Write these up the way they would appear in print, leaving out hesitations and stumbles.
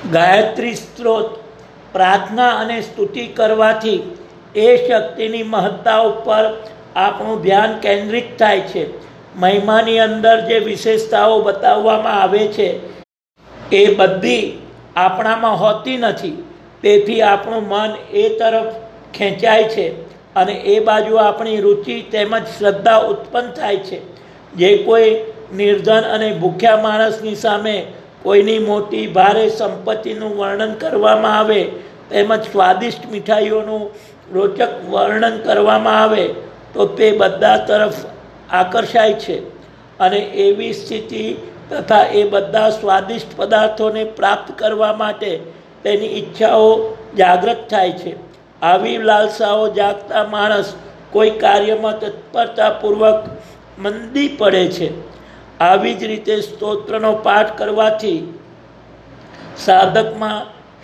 ગાયત્રી સ્ત્રોત પ્રાર્થના અને સ્તુતિ કરવાથી એ શક્તિની મહત્તા ઉપર આપણું ધ્યાન કેન્દ્રિત થાય છે. મહિમાની અંદર જે વિશેષતાઓ બતાવવામાં આવે છે એ બધી આપણામાં હોતી નથી. તેથી આપણું મન એ તરફ ખેંચાય છે અને એ બાજુ આપણી રુચિ તેમજ શ્રદ્ધા ઉત્પન્ન થાય છે. જે કોઈ નિર્ધન અને ભૂખ્યા માણસની સામે કોઈની મોટી ભારે સંપત્તિનું વર્ણન કરવામાં આવે તેમજ સ્વાદિષ્ટ મીઠાઈઓનું રોચક વર્ણન કરવામાં આવે તો તે બધા તરફ આકર્ષાય છે અને એવી સ્થિતિ તથા એ બધા સ્વાદિષ્ટ પદાર્થોને પ્રાપ્ત કરવા માટે તેની ઈચ્છાઓ જાગૃત થાય છે. આવી લાલસાઓ જાગતા માણસ કોઈ કાર્યમાં તત્પરતાપૂર્વક મંદી પડે છે. આવી જ રીતે સ્તોત્રનો પાઠ કરવાથી સાધકમાં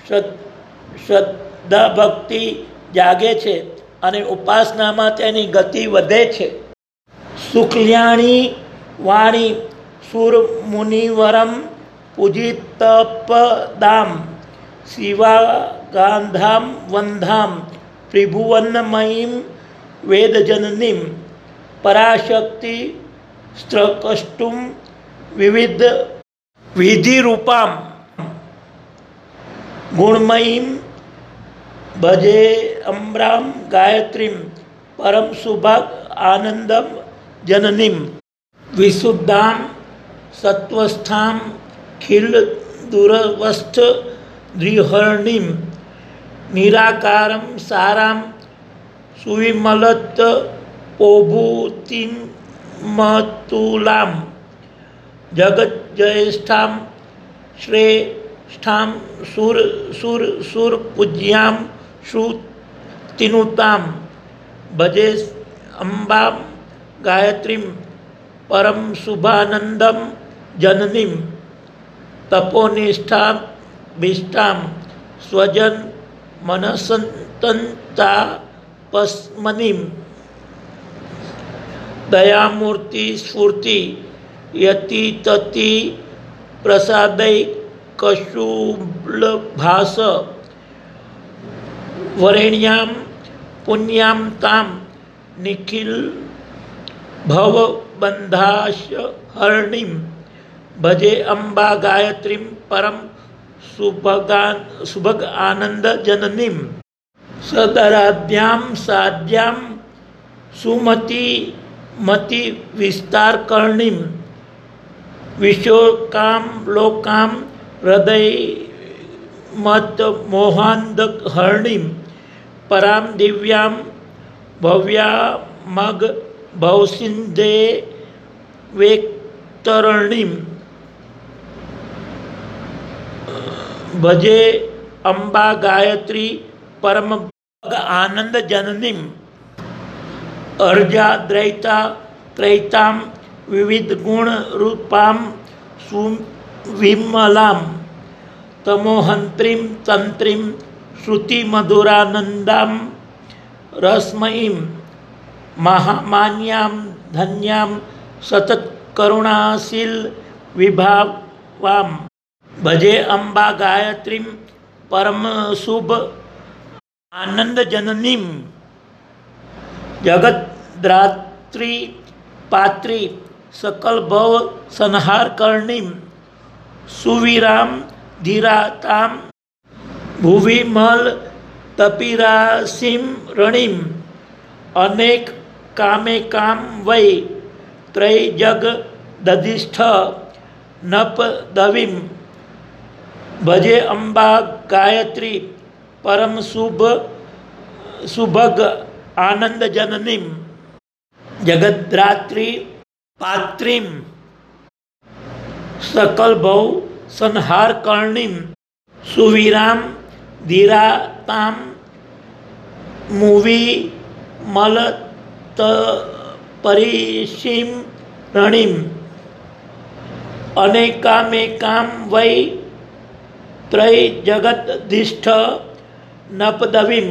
શ્રદ્ધા ભક્તિ જાગે છે અને ઉપાસનામાં તેની ગતિ વધે છે. સુકલ્યાણી વાણી સુર મુનિવરમ પૂજિતપદામ શિવાગાંધામ વંધામ ત્રિભુવનમયીમ વેદજનનીમ પરાશક્તિ સ્ત્રકષ્ટુમ વિવિધ વિધિરૂપામ ગુણમયીમ ભજે અમ્રામ ગાયત્રીમ પરમ સુભાગ આનંદમ જનનીમ વિશુદ્ધામ સત્વસ્થામ ખિલ દુરવસ્થ દ્રિહર્ણીમ નિરાકારમ સારામ સુવિમલત પોભૂતિમ મતુલામ જગત જયેષ્ઠામ શ્રેષ્ઠામ સુર સુર સુર પૂજ્યામ શ્રુતિનુતામ ભજે અંબામ ગાયત્રીમ પરમ શુભાનંદમ જનનીમ તપોનિષ્ઠામ ભિષ્ટામ સ્વજન મનસંતંતા પસ્મનીમ દયામૂર્તિ સ્ફૂર્તિ યતિ તતિ પ્રસાદૈ કશુબ્લભાસ વરેણ્યામ પુણ્યામ તામ નિખિલ ભવબંધાશ હરણીમ ભજે અંબા ગાયત્રીમ પરમ સુભગ આનંદ જનનીમ સદરાધ્યામ સાધ્યામ સુમતિ મતિ વિસ્તાર કર્ણીમ વિશોકામ લોકામ હૃદય મત મોહાંધ હરણીમ પરામ દિવ્યામ ભવ્યામગ ભવસિંધે વેક્તરણીમ ભજે અંબા ગાયત્રી પરમ આનંદ જનનીમ અર્જા દ્રૈતા ત્રૈતામ વિવિધ ગુણ રૂપામ સુવિમલામ તમોહંત્રીમ તંત્રીમ શ્રુતિ મધુરાનંદામ રસમયીમ મહામાન્યામ ધન્યામ સતત કરુણાશીલ વિભાવામ ભજે અંબા ગાયત્રીમ પરમ શુભ આનંદ જનનીમ જગત દ્રાત્રી પાત્રી સકલ ભવ સંહાર કર્ણીમ સુવિરામ ધીરાતામ ભુવિમલ તપિરાસીમ રણીમ અનેક કામે કામ વૈ ત્રય જગ દધિષ્ઠ નપ દવીમ ભજે અંબા ગાયત્રી પરમ સુભગ આનંદ જનનીમ જગદ્રાત્રી પાત્રીમ સકલ ભવ સંહાર કર્ણીમ સુવિરામ ધીરાતામ મુવી મલત પરિસીમ રણીમ અનેકામેકામ વૈ ત્રય જગદધિષ્ઠ નપદવીમ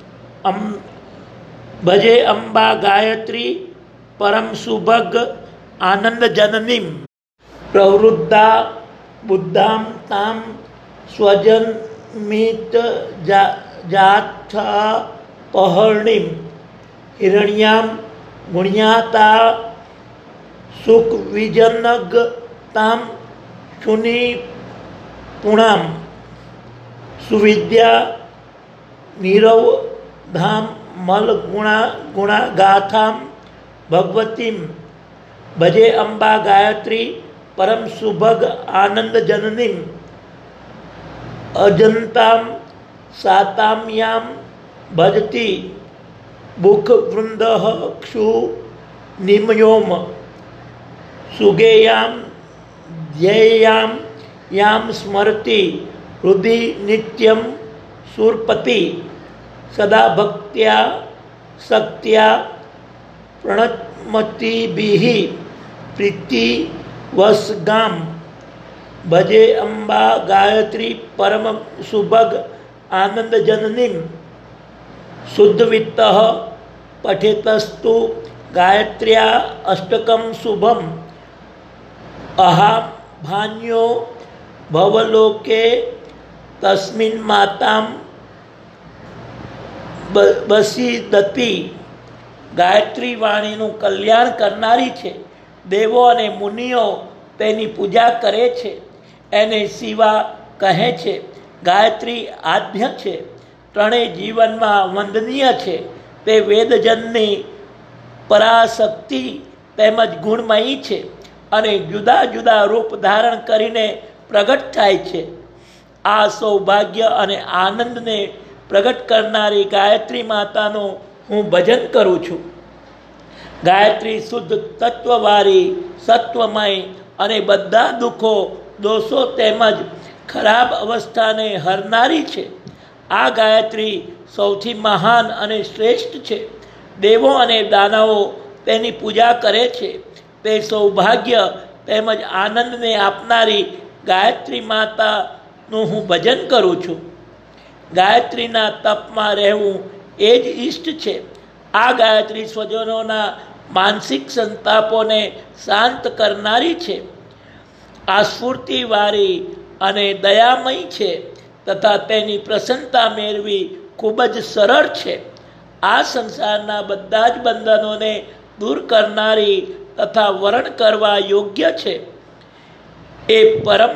ભજે અંબા ગાયત્રી પરમ સુભગ આનંદ જનનીમ પ્રવૃદ્ધા બુદ્ધામ તામ સ્વજન્મિત જાથા પહર્ણિમ હિરણ્યામ ગુણ્યાતા સુખ વિજનગતામ શુનિ પુણામ સુવિદ્યા નીરવ ધામ મલ ગુણાગાથામ ભગવતીમ ભજે અંબા ગાયત્રી પરમ સુભગ આનંદ જનનીમ અજંતામ સાતામ્યામ ભજતી બુખ વૃંદ ક્ષુ નિમયોમ સુગેયામ ધ્યેયામ યામ સ્મરતિ હૃદિ નિત્યમ સુરપતિ સદા ભક્ત્યા શક્ત્યા પ્રણતમતિભિઃ પ્રીતિ વસગામ ભજે અંબા ગાયત્રી પરમ સુભગ આનંદ જનનીમ શુદ્ધવિત્ત પઠેતસ્તુ ગાયત્ર્યા અષ્ટકમ શુભમ અહાભાન્યો ભવલોકે તસ્મિન માતામ બસીદતી. ગાયત્રી વાણીનું કલ્યાણ કરનારી છે. દેવો અને મુનિઓ તેની પૂજા કરે છે, એને શિવા કહે છે. ગાયત્રી આદ્ય છે, ત્રણેય જીવનમાં વંદનીય છે. તે વેદજનની પરાશક્તિ તેમજ ગુણમયી છે અને જુદા જુદા રૂપ ધારણ કરીને પ્રગટ થાય છે. આ સૌભાગ્ય અને આનંદને પ્રગટ કરનારી ગાયત્રી માતાનું હું ભજન કરું છું. ગાયત્રી શુદ્ધ તત્વવાળી, સત્વમય અને બધા દુઃખો, દોષો તેમજ ખરાબ અવસ્થાને હરનારી છે. આ ગાયત્રી સૌથી મહાન અને શ્રેષ્ઠ છે. દેવો અને દાનવો તેની પૂજા કરે છે. તે સૌભાગ્ય તેમજ આનંદને આપનારી ગાયત્રી માતાનું હું ભજન કરું છું. ગાયત્રીના તપમાં રહેવું એ જ ઈષ્ટ છે. આ ગાયત્રી સ્વજનોના માનસિક સંતાપોને શાંત કરનારી છે. આ સ્ફૂર્તિવાળી અને દયામય છે તથા તેની પ્રસન્નતા મેળવી ખૂબ જ સરળ છે. આ સંસારના બધા જ બંધનોને દૂર કરનારી તથા વરણ કરવા યોગ્ય છે. એ પરમ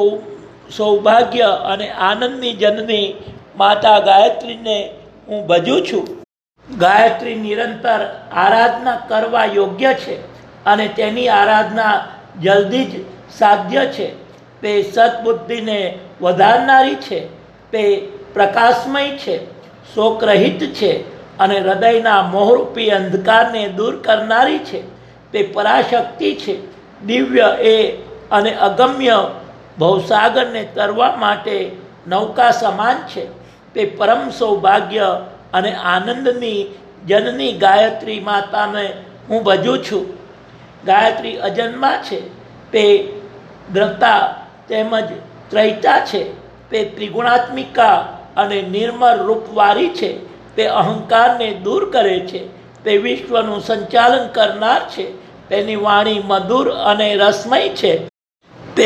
સૌભાગ્ય અને આનંદની જનની માતા ગાયત્રીને હું ભજું છું. ગાયત્રી નિરંતર આરાધના કરવા યોગ્ય છે અને તેની આરાધના જલ્દી જ સાધ્ય છે. તે સદબુદ્ધિને વધારનારી છે. તે પ્રકાશમય છે, શોકરહિત છે અને હૃદયના મોહરૂપી અંધકારને દૂર કરનારી છે. તે પરાશક્તિ છે, દિવ્ય એ અને અગમ્ય ભવસાગરને તરવા માટે નૌકા સમાન છે. તે પરમ સૌભાગ્ય અને આનંદની જનની ગાયત્રી માતાને હું ભજું છું. ગાયત્રી અજન્મા છે. તે દ્રતા તેમજ ત્રૈતા છે. તે ત્રિગુણાત્મિકા અને નિર્મળ રૂપવાળી છે. તે અહંકારને દૂર કરે છે. તે વિશ્વનું સંચાલન કરનાર છે. તેની વાણી મધુર અને રસમય છે. તે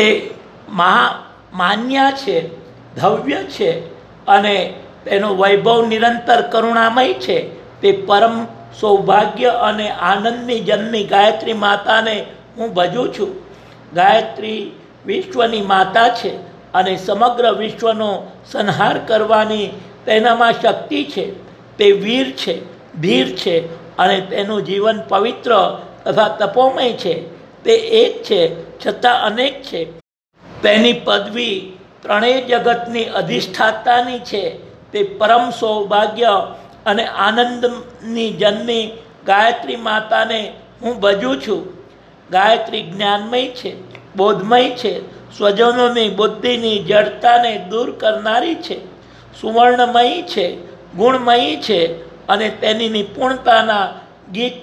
માન્યા છે, ધવ્ય છે અને તેનો વૈભવ નિરંતર કરુણામય છે. તે પરમ સૌભાગ્ય અને આનંદની જન્મી ગાયત્રી માતાને હું ભજું છું. ગાયત્રી વિશ્વની માતા છે અને સમગ્ર વિશ્વનો સંહાર કરવાની તેનામાં શક્તિ છે. તે વીર છે, ધીર છે અને તેનું જીવન પવિત્ર તથા તપોમય છે. તે એક છે છતાં અનેક છે. તેની પદવી ત્રણેય જગતની અધિષ્ઠાતાની છે. તે પરમ સૌભાગ્ય અને આનંદની જનની ગાયત્રી માતાને હું ભજું છું. ગાયત્રી જ્ઞાનમય છે, બોધમય છે, સ્વજનોની બુદ્ધિની જડતાને દૂર કરનારી છે. સુવર્ણમયી છે, ગુણમયી છે અને તેની નિપુણતાના ગીત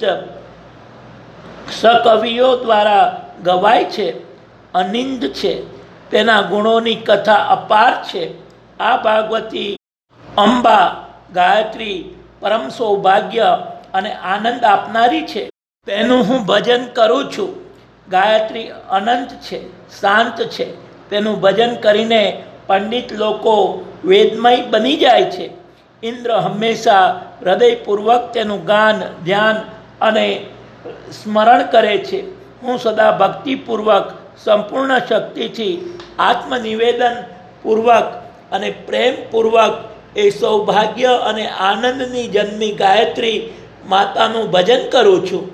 સકવિઓ દ્વારા ગવાય છે. અનિંદ છે, તેના ગુણોની કથા અપાર છે. આ ભાગવતી અંબા ગાયત્રી પરમ સૌભાગ્ય અને આનંદ આપનારી છે. તેનું હું ભજન કરું છું. ગાયત્રી અનંત છે, શાંત છે. તેનું ભજન કરીને પંડિત લોકો વેદમય બની જાય છે. ઇન્દ્ર હંમેશા હૃદયપૂર્વક તેનું ગાન, ધ્યાન અને સ્મરણ કરે છે. હું સદા ભક્તિપૂર્વક, સંપૂર્ણ શક્તિથી, આત્મનિવેદન પૂર્વક અને પ્રેમપૂર્વક એ સૌભાગ્ય અને આનંદની જન્મી ગાયત્રી માતાનું ભજન કરું છું.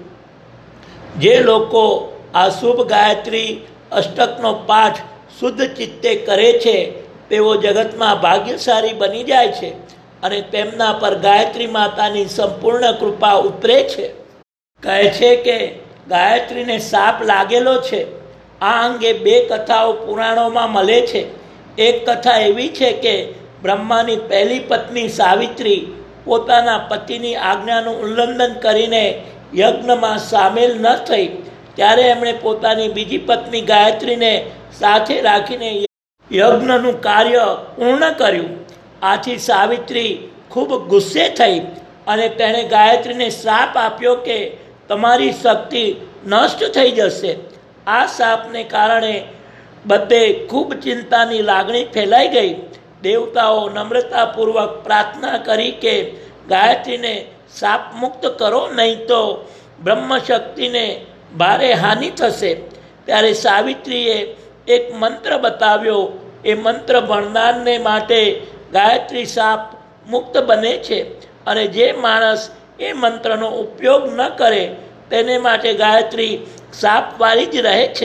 જે લોકો આ શુભ ગાયત્રી અષ્ટકનો પાઠ શુદ્ધ ચિત્તે કરે છે તેઓ જગતમાં ભાગ્યશાળી બની જાય છે અને તેમના પર ગાયત્રી માતાની સંપૂર્ણ કૃપા ઉતરે છે. કહે છે કે ગાયત્રીને શાપ લાગેલો છે. આ અંગે 2 કથાઓ પુરાણોમાં મળે છે. એક કથા એવી છે કે બ્રહ્માની પહેલી પત્ની સાવિત્રી પોતાના પતિની આજ્ઞાનું ઉલ્લંઘન કરીને યજ્ઞમાં સામેલ ન થઈ, ત્યારે એમણે પોતાની બીજી પત્ની ગાયત્રીને સાથે રાખીને યજ્ઞનું કાર્ય પૂર્ણ કર્યું. આથી સાવિત્રી ખૂબ ગુસ્સે થઈ અને તેણે ગાયત્રીને શ્રાપ આપ્યો કે તમારી શક્તિ નષ્ટ થઈ જશે. આ શાપને કારણે બધે ખૂબ ચિંતાની લાગણી ફેલાઈ ગઈ. દેવતાઓ નમ્રતાપૂર્વક પ્રાર્થના કરી કે ગાયત્રીને શાપ મુક્ત કરો, નહીં તો બ્રહ્મશક્તિને ભારે હાનિ થશે. ત્યારે સાવિત્રીએ એક મંત્ર બતાવ્યો. એ મંત્ર ભણનારને માટે ગાયત્રી શાપ મુક્ત બને છે અને જે માણસ એ મંત્રનો ઉપયોગ ન કરે તેને માટે ગાયત્રી શાપવાળી જ રહે છે.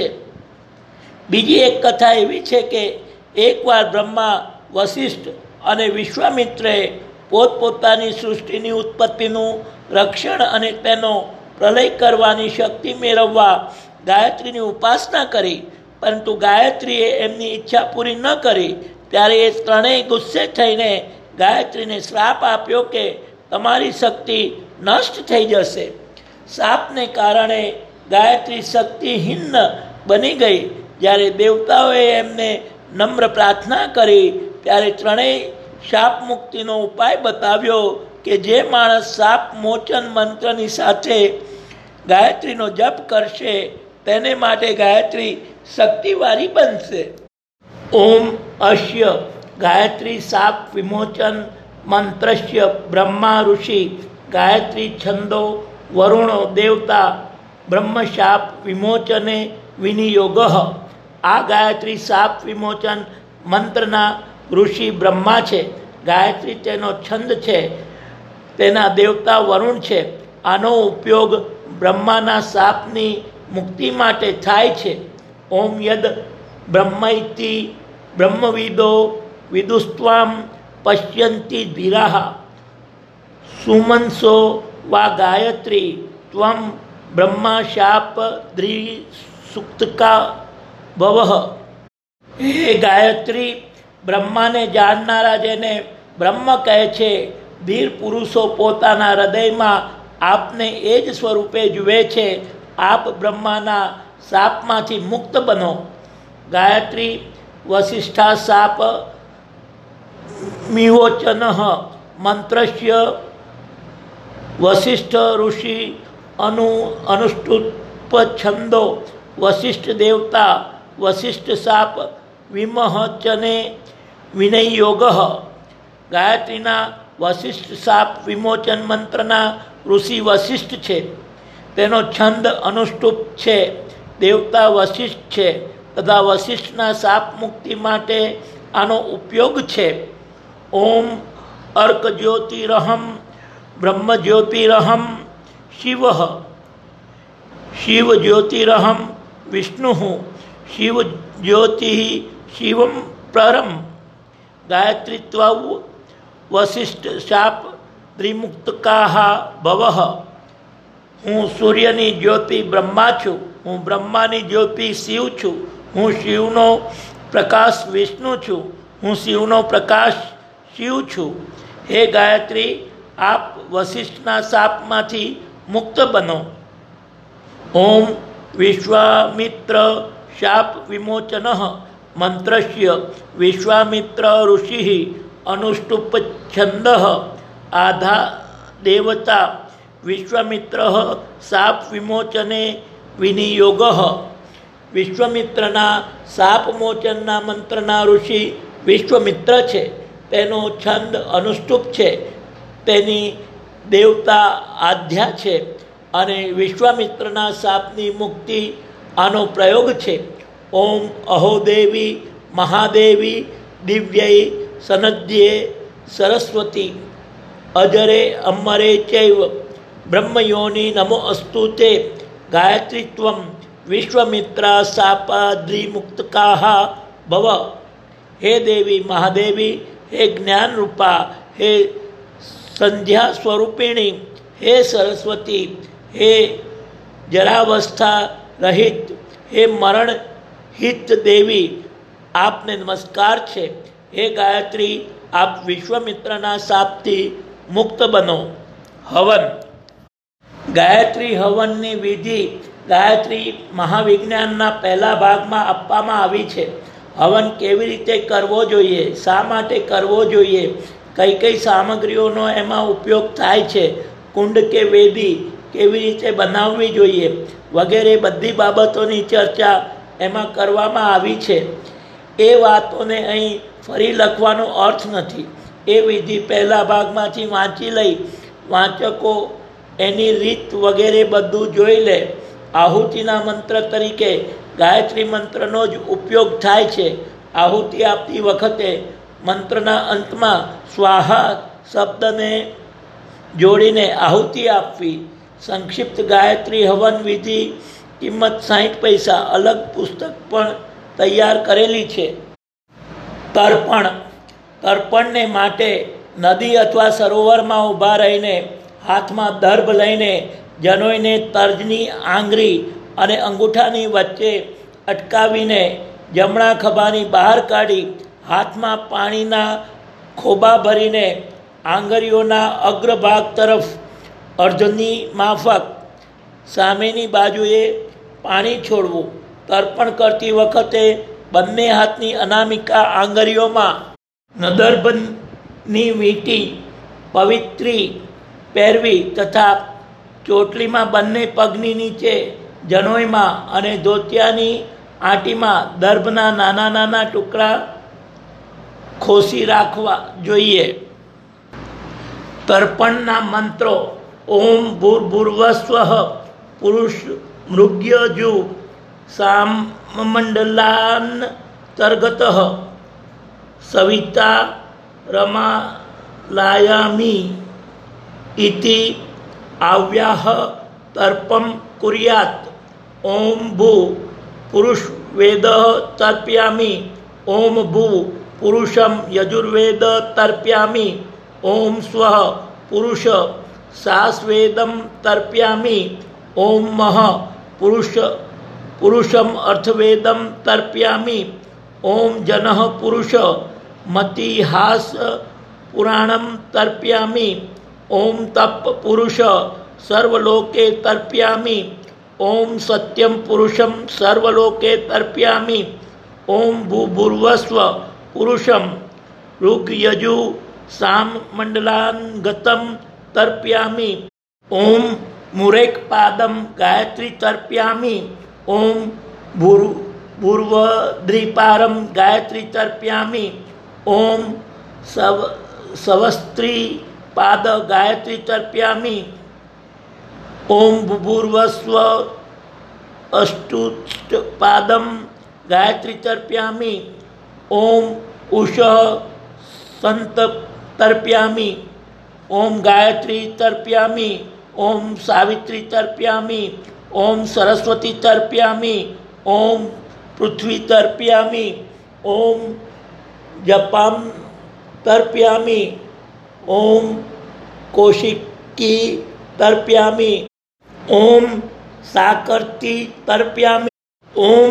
બીજી એક કથા એવી છે કે એકવાર બ્રહ્મા, વશિષ્ઠ અને વિશ્વામિત્રએ પોતપોતાની સૃષ્ટિની ઉત્પત્તિનું રક્ષણ અને તેનો પ્રલય કરવાની શક્તિ મેળવવા ગાયત્રીની ઉપાસના કરી, પરંતુ ગાયત્રીએ એમની ઈચ્છા પૂરી ન કરી. ત્યારે એ ત્રણેય ગુસ્સે થઈને ગાયત્રીને શ્રાપ આપ્યો કે તમારી શક્તિ નષ્ટ થઈ જશે. શાપને કારણે ગાયત્રી શક્તિહીન બની ગઈ. જ્યારે દેવતાઓએ એમને નમ્ર પ્રાર્થના કરી ત્યારે ત્રણેય શાપ મુક્તિનો ઉપાય બતાવ્યો કે જે માણસ શાપ મોચન મંત્રની સાથે ગાયત્રીનો જપ કરશે તેને માટે ગાયત્રી શક્તિવાળી બનશે. ઓમ અશ્ય ગાયત્રી શાપ વિમોચન મંત્રસ્ય બ્રહ્મા ઋષિ ગાયત્રી છંદો વરુણો દેવતા બ્રહ્મશાપ વિમોચને વિનિયોગ. આ ગાયત્રી શાપ વિમોચન મંત્રના ઋષિ બ્રહ્મા છે. ગાયત્રી તેનો છંદ છે. તેના દેવતા વરુણ છે. આનો ઉપયોગ બ્રહ્માના શાપની મુક્તિ માટે થાય છે. ઓમ યદ બ્રહ્મૈતિ બ્રહ્મવિદો વિદુસ્ત્વામ પશ્યંતિ ધીરાહ સુમનસો વા ગાયત્રી ત્વમ બ્રહ્મા શાપ દ્રિસુક્તકા ભવઃ. હે ગાયત્રી, બ્રહ્માને જાણનારા જેને બ્રહ્મ કહે છે, ધીર પુરુષો પોતાના હૃદયમાં આપને એ જ સ્વરૂપે જુએ છે. આપ બ્રહ્માના શાપમાંથી મુક્ત બનો. ગાયત્રી વસિષ્ઠા શાપ વિમોચન મંત્રસ્ય વસિષ્ઠ ઋષિ અનુષ્ટુપ છંદો વસિષ્ઠ દેવતા વસિષ્ઠ શાપ વિમોચને વિનિયોગ. ગાયત્રીના વસિષ્ઠ શાપ વિમોચન મંત્રના ઋષિ વસિષ્ઠ છે. તેનો છંદ અનુષ્ટુપ છે. દેવતા વસિષ્ઠ છે તથા વસિષ્ઠના શાપ મુક્તિ માટે આનો ઉપયોગ છે. ઓમ અર્ક જ્યોતિરહમ બ્રહ્મ જ્યોતિરહમ શિવ શિવ જ્યોતિરહમ વિષ્ણુ શિવ જ્યોતિ શિવમ પરમ. ગાયત્રીત્વ વસિષ્ઠ શાપ ત્રિમુક્તકાહ ભવઃ. હું સૂર્યની જ્યોતિ બ્રહ્મા છું. હું બ્રહ્માની જ્યોતિ શિવ છું. હું શિવનો પ્રકાશ વિષ્ણુ છું. હું શિવનો પ્રકાશ શિવ છું. હે ગાયત્રી, આપ વસિષ્ઠના શાપમાંથી મુક્ત બનો. ઓમ વિશ્વામિત્ર શાપ વિમોચન મંત્રસ્ય વિશ્વામિત્ર ઋષિ અનુષ્ટુપ છંદ આધા દેવતા વિશ્વામિત્ર શાપ વિમોચને વિનિયોગ. વિશ્વામિત્રના શાપ મોચનના મંત્રના ઋષિ વિશ્વમિત્ર છે તેનો છંદ અનુષ્ટુપ છે, તેની દેવતા આધ્યા છે અને વિશ્વામિત્રના શાપની મુક્તિ આનો પ્રયોગ છે. ઓમ અહોદેવી મહાદેવી દિવ્યૈ સનદ્યે સરસ્વતી અજરે અમરે ચૈવ બ્રહ્મયોની નમો અસ્તુ તે ગાયત્રીત્વમ વિશ્વમિત્રા શાપાદ્રિમુક્તકાહ ભવ. હે દેવી મહાદેવી, હે જ્ઞાનરૂપા, હે સંધ્યા સ્વરૂપિણી, હે સરસ્વતી, હે જરાવસ્થા રહિત, હે મરણ હિત દેવી, આપને નમસ્કાર છે. હે ગાયત્રી, આપ વિશ્વમિત્રના શાપથી મુક્ત બનો. હવન. ગાયત્રી હવનની વિધિ ગાયત્રી મહાવિજ્ઞાનના પહેલા ભાગમાં આપવામાં આવી છે. હવન કેવી રીતે કરવો જોઈએ, શા માટે કરવો જોઈએ, કઈ કઈ સામગ્રીઓનો એમાં ઉપયોગ થાય છે, કુંડ કે વેદી કેવી રીતે બનાવવી જોઈએ વગેરે બધી બાબતોની ચર્ચા એમાં કરવામાં આવી છે. એ વાતોને અહીં ફરી લખવાનો અર્થ નથી. એ વિધિ પહેલા ભાગમાંથી વાંચી લઈ વાંચકો એની રીત વગેરે બધું જોઈ લે. આહુતિના મંત્ર તરીકે ગાયત્રી મંત્રનો જ ઉપયોગ થાય છે. આહુતિ આપતી વખતે મંત્રના અંતમાં સ્વાહા શબ્દને જોડીને આહુતિ આપવી. સંક્ષિપ્ત ગાયત્રી હવન વિધિ કિંમત 60 પૈસા. અલગ પુસ્તક પણ તૈયાર કરેલી છે. તર્પણ. તર્પણને માટે નદી અથવા સરોવરમાં ઊભા રહીને હાથમાં દર્ભ લઈને જનોઈને તર્જની આંગળી અને અંગૂઠાની વચ્ચે અટકાવીને જમણા ખભાની બહાર કાઢી હાથમાં પાણીના ખોબા ભરીને આંગળીઓના અગ્રભાગ તરફ અર્ધની માફક સામેની બાજુએ પાણી છોડવું. તર્પણ કરતી વખતે બંને હાથની અનામિકા આંગળીઓમાં નદર્ભની વીંટી પવિત્રી પહેરવી તથા ચોટલીમાં બંને પગની નીચે જનોઈમાં અને ધોતિયાની આંટીમાં દર્ભના નાના નાના ટુકડા ખોસી રાખવા જોઈએ. તર્પણના મંત્રો. ઓમ ભૂર્ભુવસ્વઃ પુરુષ મૃગ્યજુ સામમંડલાંતર્ગતઃ સવિતા રમાલાયામી ઇતિ આવ્યાહ તર્પમ કુર્યાત. ઓમ ભૂ પુરુષ વેદ તર્પયામી. ઓમ ભૂ પુરુષમ યજુર્વેદ તર્પયામી. ઓમ સ્વઃ પુરુષ સાસ્વેદમ તર્પયામી. ઓમ મહ પુરુષમ અર્થવેદમ તર્પયામી. ઓમ જનઃ પુરુષ મતિહાસ પુરાણમ તર્પયામી. ઓમ તપ પુરુષ સર્વલોકે તર્પયામી. ઓમ સત્યમ પુરુષમ સર્વલોકે તર્પયામી. ઓમ ભૂર્ભુવસ્વ પુરુષમ ઋગ્યજુ સામમંડલાંગતમ તર્પયામી. ઓમ મુરેકપાદમ ગાયત્રી તર્પયામી. ઓમ ભૂર્વદ્રિપારમ ગાયત્રી તર્પયામી. ઓમ સવસ્ત્રીપાદ ગાયત્રી તર્પયામી. ઓમ ભૂર્વસ્વ અષ્ટુષ્ટપાદમ ગાયત્રી તર્પયામી. ઓમ ઉષઃ સંત તર્પયામી. ઓમ ગાયત્રી તર્પયામી. ઓમ સાવિત્રી તર્પયામી. ઓમ સરસ્વતી તર્પયામી. ઓમ પૃથ્વી તર્પયામી. ઓમ જપામ તર્પયામી. ઓમ કૌશિકી તર્પયામી. ઓમ સાકર્તી તર્પયામી. ઓમ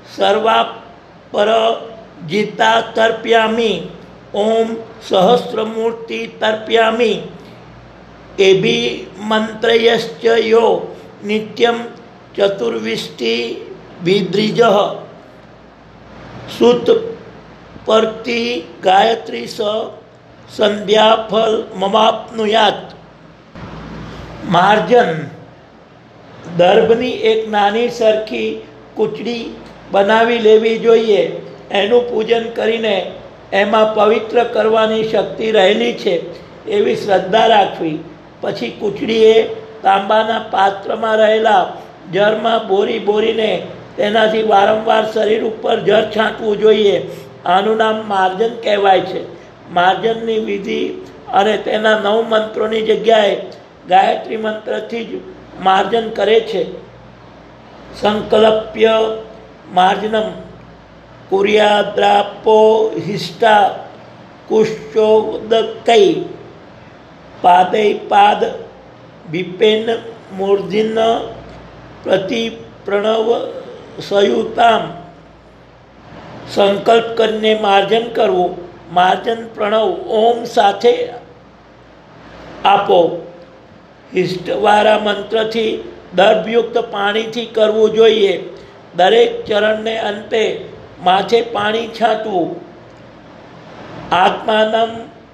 સર્વાપરજિતા તર્પયામી. ઓમ સહસ્રમૂર્તિ તર્પયામી. એભી મંત્રયશ્ચ યો નિત્યમ ચતુર્વિષ્ટિ વિદ્રિજ સુત પરતી ગાયત્રી સ સંધ્યાફલ મમાપ્નુયાત. માર્જન. દર્ભની એક નાની સરખી કૂચડી બનાવી લેવી જોઈએ. એનું પૂજન કરીને એમાં પવિત્ર કરવાની શક્તિ રહેલી છે એવી શ્રદ્ધા રાખવી. પછી કૂચડીએ તાંબાના પાત્રમાં રહેલા જળમાં બોરીને તેનાથી વારંવાર શરીર ઉપર જળ છાંટવું જોઈએ. આનું નામ માર્જન કહેવાય છે. માર્જનની વિધિ અને તેના 9 મંત્રોની જગ્યાએ ગાયત્રી મંત્રથી જ માર્જન કરે છે. સંકલ્પ્ય માર્જનમ કુર્યાદ્રાપો હિષ્ટા કુશોદકૈ પાદૈ પાદ વિપેન મૂર્ધિન પ્રતિ પ્રણવ સંયુતામ. સંકલ્પ કરીને માર્જન કરવું. માર્જન પ્રણવ ઓમ સાથે આપો. હિષ્ટવાળા મંત્રથી દર્ભયુક્ત પાણીથી કરવું જોઈએ. દરેક ચરણને અંતે માથે પાણી છાંટવું. આત્માનમ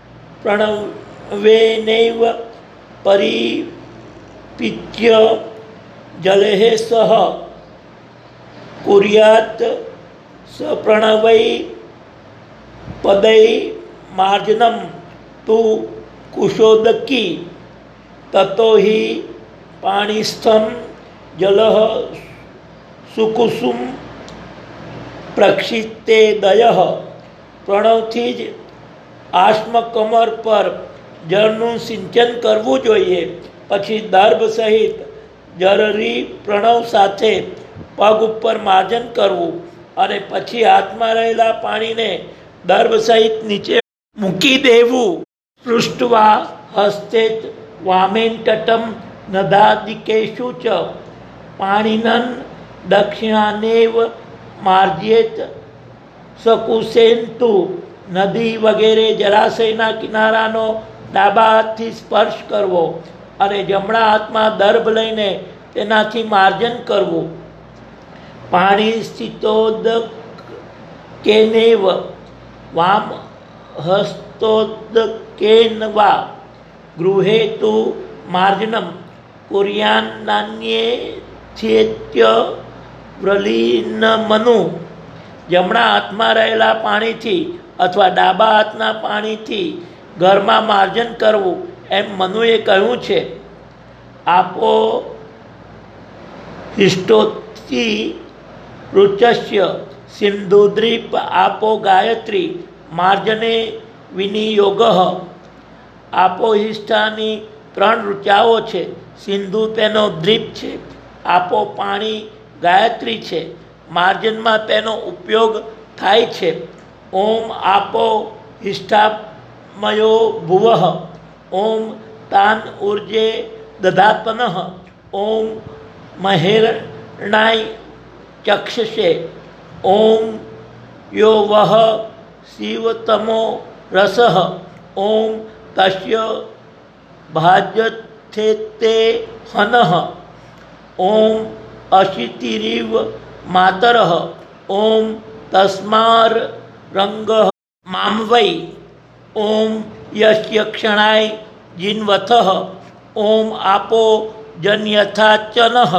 પ્રણવેનૈવ પરિપિચ્ય જલેહ સહ કુર્યાત સપ્રણવૈ પદૈ માર્જનમ તુ કુશોદકી તતો હિ પાણીસ્થમ જલઃ સુકુસુમ પ્રક્ષિતે દયઃ. પ્રણવથી જ આશ્મકમર પર જળનું સિંચન કરવું જોઈએ. પછી દર્ભ સહિત જરરી પ્રણવ સાથે પગ ઉપર માર્જન કરવું અને પછી હાથમાં રહેલા પાણીને દર્ભ સહિત નીચે મૂકી દેવું. પૃષ્ઠવા હસ્તેત વામેન તટમ નદાદિકેશુ ચ પાણીનન દક્ષિણાનેવ માર્જ્યેત સકુસેન્તુ. નદી વગેરે જળાશયના કિનારાનો ડાબા હાથથી સ્પર્શ કરવો અને જમણા હાથમાં દર્ભ લઈને તેનાથી માર્જન કરવું. પાણી સ્થિતોદકેનેવ વામ હસ્તોદકેન વા ગૃહેતુ માર્જનમ કુર્યાન્નાન્યેથ્યેત્ય વ્રલીનમનુ. જમણા હાથમાં રહેલા પાણીથી અથવા ડાબા હાથના પાણીથી ઘરમાં માર્જન કરવું એમ મનુએ કહ્યું છે. આપો હિષ્ટોતિ રુચસ્ય સિંધુદ્રીપ આપો ગાયત્રી માર્જને વિનિયોગ. આપો હિષ્ટાની 3 ઋચાઓ છે. સિંધુ તેનો દ્વીપ છે. આપો પાણી ગાયત્રી છે. માર્જનમાં તેનો ઉપયોગ થાય છે. ઓમ આપો હિષ્ઠામયો ભુવઃ. ઓમ તાન ઉર્જે દધાતનઃ. ઓમ મહેરણાય ચક્ષસે. ઓમ યો વહ શિવતમો રસઃ. ઓમ તસ્ય ભાજ્યથેતે હનઃ. ઓમ અશિતિરીવ માતરઃ. ઓમ તસ્માર રંગ મામવૈ. ઓમ યસ્ય ક્ષણાય જીન્વથઃ. ઓમ આપો જન્યથાચનઃ.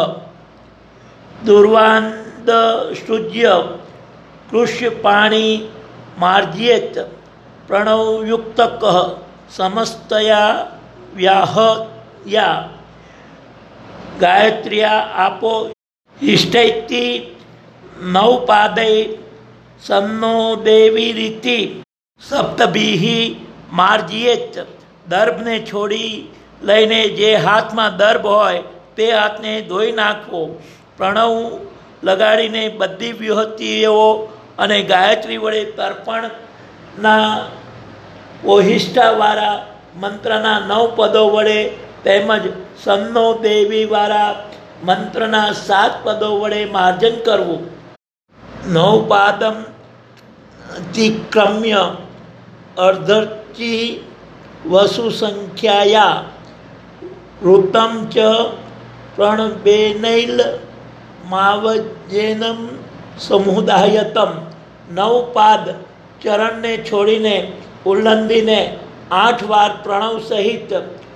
દુર્વાંદ સૃજ્ય કૃષ્ય પાણી માર્જ્યેત પ્રણવયુક્તક સમસ્તયા વ્યાહયા. ગાયત્ર્યા આપો હિષ્ટૈતિ 9 પાદૈ સન્નો દેવી રીતિ સપ્તભીઃ માર્જ્યેત. દર્ભને છોડી લઈને જે હાથમાં દર્ભ હોય તે હાથને ધોઈ નાખવો. પ્રણવ લગાડીને બધી વિભૂતિઓ અને ગાયત્રી વડે તર્પણના ઓહિષ્ઠાવાળા મંત્રના 9 પદો વડે તેમજ સન્નો દેવીવાળા મંત્રના 7 પદો વડે માર્જન કરવું. 9 પાદમ અતિક્રમ્ય અર્ધર્ચી વસુ સંખ્યાયા ઋતમ ચ પ્રણબેનૈલ માવજેનમ સમુદાયતમ. 9 પાદ ચરણને છોડીને ઉલ્લંઘીને 8 વાર પ્રણવ સહિત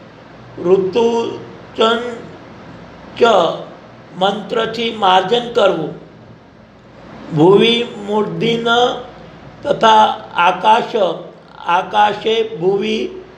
ઋતુચન ચ મંત્રથી માર્જન કરવું. ભુવિ મૂર્ધિન તથા આકાશે ભુવિ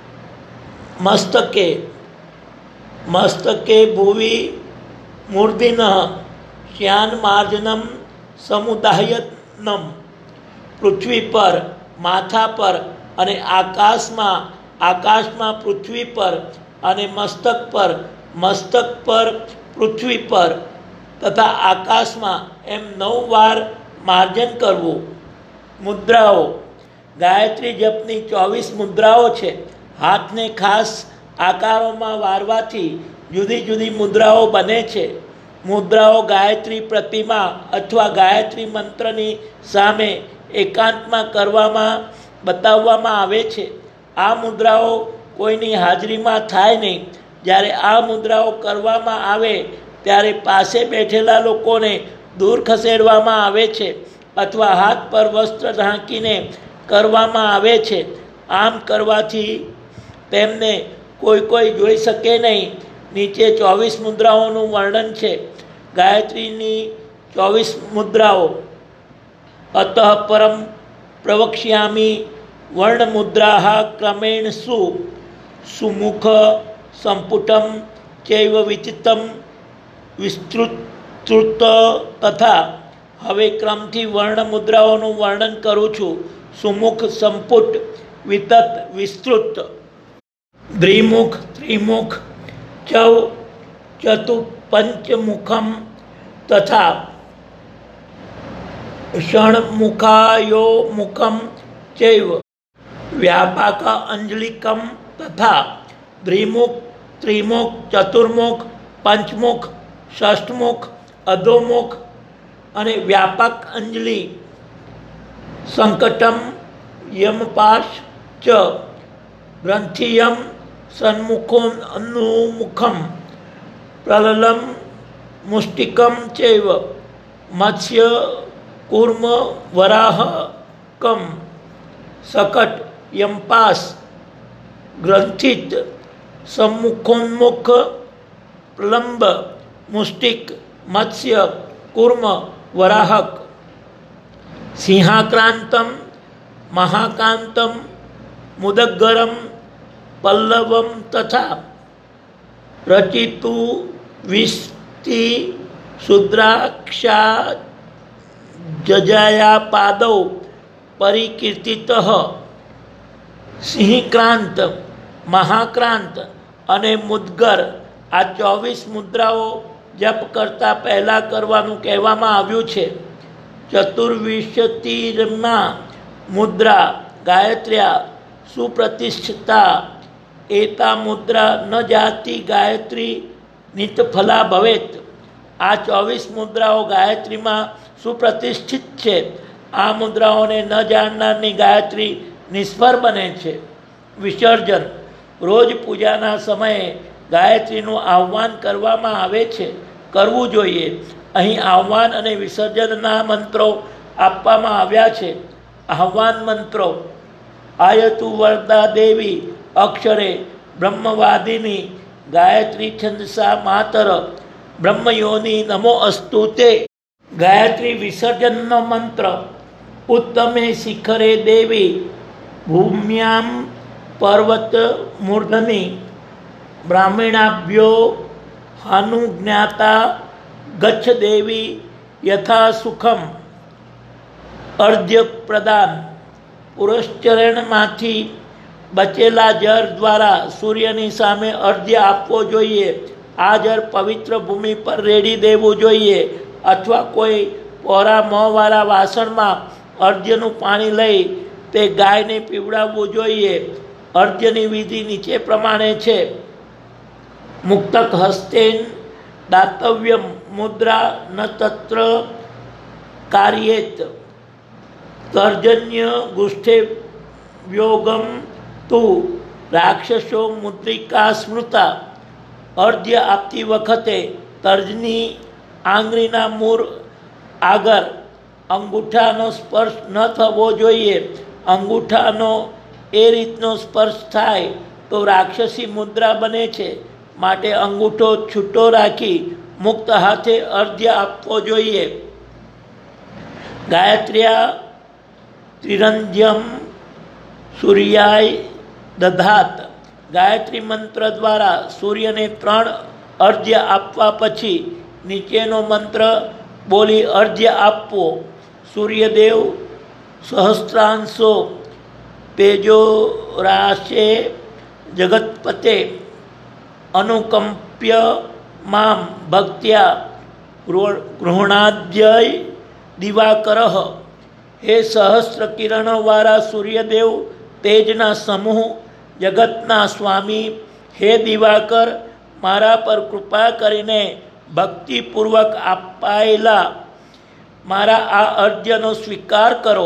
મસ્તકે ભુવિ મૂર્ધિનઃ શ્યાન્માર્જનમ સમુદાયનમ, પૃથ્વી પર માથા પર અને આકાશમાં પૃથ્વી પર અને મસ્તક પર પૃથ્વી પર તથા આકાશમાં એમ 9 વાર માર્જન કરવું. મુદ્રાઓ. ગાયત્રી જપની 24 મુદ્રાઓ છે. હાથને ખાસ આકારોમાં વારવાથી જુદી જુદી મુદ્રાઓ બને છે. મુદ્રાઓ ગાયત્રી પ્રતિમા અથવા ગાયત્રી મંત્રની સામે એકાંતમાં બતાવવામાં આવે છે. આ મુદ્રાઓ કોઈની હાજરીમાં થાય નહીં. જ્યારે આ મુદ્રાઓ કરવામાં આવે ત્યારે પાસે બેઠેલા લોકોને દૂર ખસેડવામાં આવે છે અથવા હાથ પર વસ્ત્ર ઢાંકીને કરવામાં આવે છે. આમ કરવાથી તેમને કોઈ જોઈ શકે નહીં. નીચે 24 મુદ્રાઓનું વર્ણન છે. ગાયત્રીની 24 મુદ્રાઓ. અતઃ પરમ પ્રવક્ષ્યામિ વર્ણમુદ્રાઃ ક્રમેણ સુમુખ સંપુટમ ચૈવ વિચિતમ વિસ્તૃત તથા. હવે ક્રમથી વર્ણ મુદ્રાઓનું વર્ણન કરું છું. સુમુખ, સંપુટ, વિતત, વિસ્તૃત, દ્વિમુખ, ત્રિમુખ, પંચમુખમ તથા ષણમુખાયો મુખમ ચૈવ વ્યાપક અંજલિકમ તથા દ્વિમુખ, ત્રિમુખ, ચતુર્મુખ, પંચમુખ, ષષ્ઠમુખ, અધોમુખ અને વ્યાપક અંજલિ. સંકટમ યમપાશ ચ ગ્રંથિયમ સન્મુખમ પ્રલલમ મુષ્ટિકમ ચૈવ મત્સ્ય કૂર્મ વરાહકમ. સકટ, યમપાશ, ગ્રંથિત, સમ્મુખોન્મુખ, પ્રલંબ, મુષ્ટિક, મત્સ્ય, કૂર્મ, વરાહક. સિંહાક્રાંતમ, મહાકાંતમ, મુદગરમ, પલ્લવમ તથા રચિતુ વિષ્ટિ શુદ્રાક્ષા જજાયા પાદૌ પરિકીર્તિતઃ. સિંહક્રાંત, મહાક્રાંત અને મુદ્ગર આ 24 મુદ્રાઓ જપ કરતા પહેલા કરવાનું કહેવામાં આવ્યું છે. ચતુર્વિંશતિમાં મુદ્રા ગાયત્ર્યા સુપ્રતિષ્ઠિતા એતા મુદ્રા ન જાતિ ગાયત્રી નિતફલા ભવેત. આ 24 મુદ્રાઓ ગાયત્રીમાં સુપ્રતિષ્ઠિત છે. આ મુદ્રાઓને ન જાણનારની ગાયત્રી નિષ્ફળ બને છે. વિસર્જન. રોજ પૂજાના સમયે ગાયત્રીનું આહ્વાન કરવામાં આવે છે, કરવું જોઈએ. અહીં આહ્વાન અને વિસર્જનના મંત્રો આપવામાં આવ્યા છે. આહ્વાન મંત્રો: આયતુ વરદા દેવી અક્ષરે બ્રહ્મવાદિની ગાયત્રી છંદસા માતર બ્રહ્મયોની નમો અસ્તુ તે. ગાયત્રી વિસર્જનનો મંત્ર: ઉત્તમે શિખરે દેવી ભૂમ્યામ પર્વત મૂર્ધની બ્રાહ્મણાભ્યો હાનુજ્ઞાતા ગચ્છ દેવી યથા સુખમ. અર્ધ્ય પ્રદાન: પુરશ્ચરણમાંથી બચેલા જળ દ્વારા સૂર્યની સામે અર્ધ્ય આપવો જોઈએ. આ જળ પવિત્ર ભૂમિ પર રેડી દેવું જોઈએ અથવા કોઈ પહોળા મોંવાળા વાસણમાં અર્ધ્યનું પાણી લઈ તે ગાયને પીવડાવવું જોઈએ. અર્ધ્યની વિધિ નીચે પ્રમાણે છે. મુક્તક હસ્તેન દાતવ્યમ મુદ્રા ન તત્ર કાર્યેત તર્જન્ય ગુષ્ઠે વ્યોગમ તુ રાક્ષસો મુદ્રિકા સ્મૃતા. અર્ધ્ય આપતી વખતે તર્જની આંગળીના મૂળ આગળ અંગૂઠાનો સ્પર્શ ન થવો જોઈએ. અંગૂઠાનો એ રીતનો સ્પર્શ થાય તો રાક્ષસી મુદ્રા બને છે. માટે અંગૂઠો છૂટો રાખી મુક્ત હાથે અર્ધ્ય આપવો જોઈએ. ગાયત્ર્યા ત્રિરંજ્યમ સૂર્યાય દધાત. ગાયત્રી મંત્ર દ્વારા સૂર્યને 3 અર્ઘ્ય આપવા પછી નીચેનો મંત્ર બોલી અર્ઘ્ય આપવો. સૂર્યદેવ સહસ્રાંશો પેજોરાશે જગતપતે અનુકંપ્ય મામ ભક્ત્યા ગૃહણાદ્ય દિવાકરઃ. હે સહસ્ર કિરણોવાળા સૂર્યદેવ, તેજના સમૂહ, જગતના સ્વામી, હે દિવાકર, મારા પર કૃપા કરીને ભક્તિપૂર્વક અપાયેલા મારા આ અર્ઘ્યનો સ્વીકાર કરો.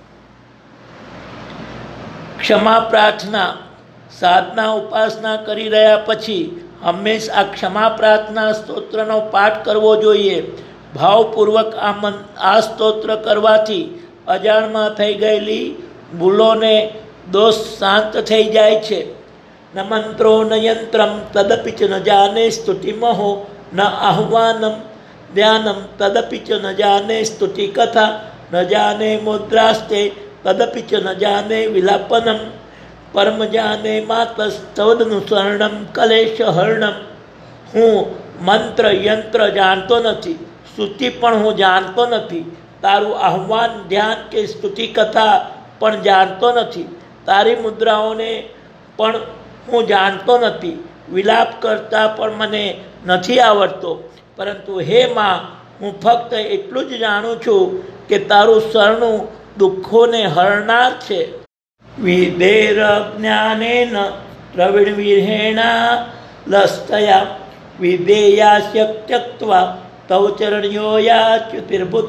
ક્ષમા પ્રાર્થના. સાધના ઉપાસના કરી રહ્યા પછી હંમેશા આ ક્ષમા પ્રાર્થના સ્તોત્રનો પાઠ કરવો જોઈએ. ભાવપૂર્વક આ સ્તોત્ર કરવાથી અજાણમાં થઈ ગયેલી ભૂલોને દોષ શાંત થઈ જાય છે. ન મંત્રો ન યંત્રમ તદપિ ચ ન જાને સ્તુતિમહો ન આહ્વાનમ ધ્યાનમ તદપિ ચ ન જાને સ્તુતિ કથા ન જાને મુદ્રાસ્તે તદપિ ચ ન જાને વિલાપનમ પરમ જાને માતસ્તવદનુસરણમ કલેશ હરણમ. હું મંત્ર યંત્ર જાણતો નથી, સ્તુતિ પણ હું જાણતો નથી, તારું આહ્વાન ધ્યાન કે સ્તુતિ કથા પણ જાણતો નથી, તારી મુદ્રાઓને પણ હું જાણતો નથી, વિલાપ કરતા પણ મને નથી આવડતો. પરંતુ હે માં, હું ફક્ત એટલું જ જાણું છું કે તારું શરણું દુઃખોને હરનાર છે. વિદેર જ્ઞાનેન પ્રવીણ વિહેણા લસ્તયા વિદેયાસ્ય ત્યક્ત્વા તવ ચરણ્યો યાચ્યુતિર્ભુત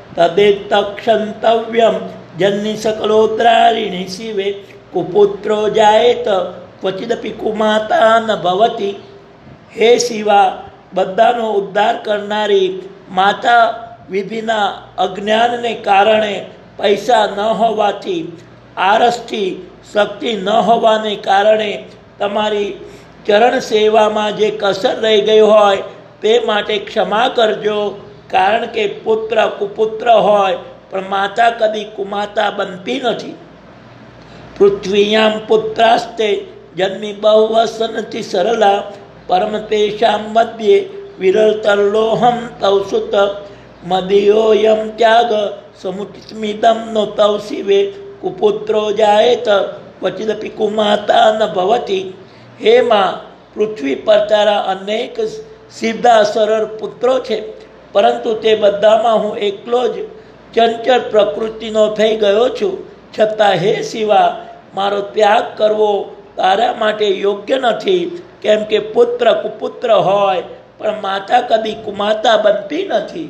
તદેતક્ષંતવ્યમ જન્નિ સકલોદ્રારિણી શિવે કુપુત્રો જાયેત ક્વચિદપી કુમાતા ન ભવતી. હે શિવા, બધાનો ઉદ્ધાર કરનારી માતા વિધિના અજ્ઞાનને કારણે પૈસા ન હોવાથી, આરસથી શક્તિ ન હોવાને કારણે તમારી ચરણ સેવામાં જે કસર રહી ગઈ હોય તે માટે ક્ષમા કરજો. કારણ કે પુત્ર કુપુત્ર હોય પણ માતા કદી કુમાતા બનતી નથી. પૃથ્વીયામ પુત્રાસ્તે જન્મી બહુવસનથી સરલા પરમ તેષામ મધ્યે વિરલતરલોહમ તવ સુત મદિયોયમ ત્યાગ સમુચિતમિદમ નો તવ શિવે કુપુત્રો જાયેત ક્વચિદપી કુમાતા ન ભવતી. હે માં, પૃથ્વી પર તારા અનેક સીધા સરળ પુત્રો છે, પરંતુ તે બધામાં હું એકલો જ ચંચળ પ્રકૃતિનો થઈ ગયો છું. છતાં હે શિવા, મારો ત્યાગ કરવો તારા માટે યોગ્ય નથી, કેમ કે પુત્ર કુપુત્ર હોય પણ માતા કદી કુમાતા બનતી નથી.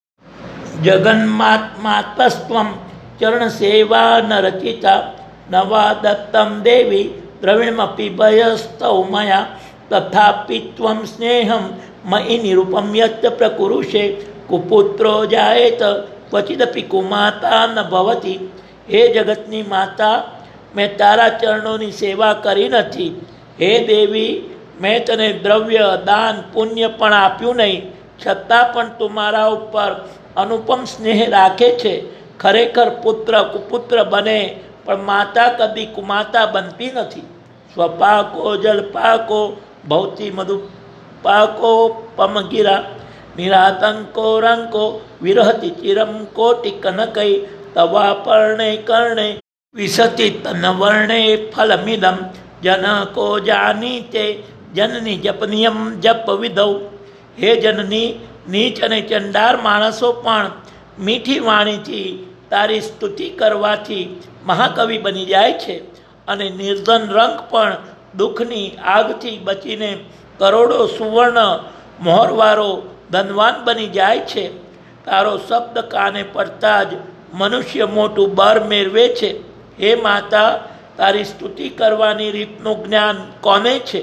જગન્માત્માતસ્ત્વમ ચરણ સેવા ન રચિતા નવા દત્તમ દેવી દ્રવિણમપી ભયસ્તૌ મયા તથાપિ ત્વમ સ્નેહમ મયી નિરૂપમ્યત પ્રકુરુષે કુપુત્રો જાયેત ક્વચિદપી કુમાતા ન ભવતી. હે જગતની માતા, મેં તારા ચરણોની સેવા કરી નથી. હે દેવી, મેં તને દ્રવ્ય દાન પુણ્ય પણ આપ્યું નહીં, છતાં પણ તું મારા ઉપર અનુપમ સ્નેહ રાખે છે. ખરેખર પુત્ર કુપુત્ર બને પણ માતા કદી કુમાતા બનતી નથી. સ્વપાકો જલપાકો ભૌતિ મધુપાકો પમગીરા નિરાતંકો રંકો વિરહતિ ચિરમ કોટિ કનકૈ તવા પર્ણે કર્ણે વિસતિ તનવર્ણે ફલમિદમ જनको જાનીતે જનની જપનિયમ જપ વિધૌ. હે જનની, નીચ અને ચંડાર માણસો પણ મીઠી વાણીથી તારી સ્તુતિ કરવાથી મહાકવિ બની જાય છે, અને નિર્ધન રંગ પણ દુઃખની આગથી બચીને કરોડો સુવર્ણ મોહરવાળો ધનવાન બની જાય છે. તારો શબ્દ કાને પડતા જ મનુષ્ય મોટું બર મેળવે છે. હે માતા, તારી સ્તુતિ કરવાની રીતનું જ્ઞાન કોને છે?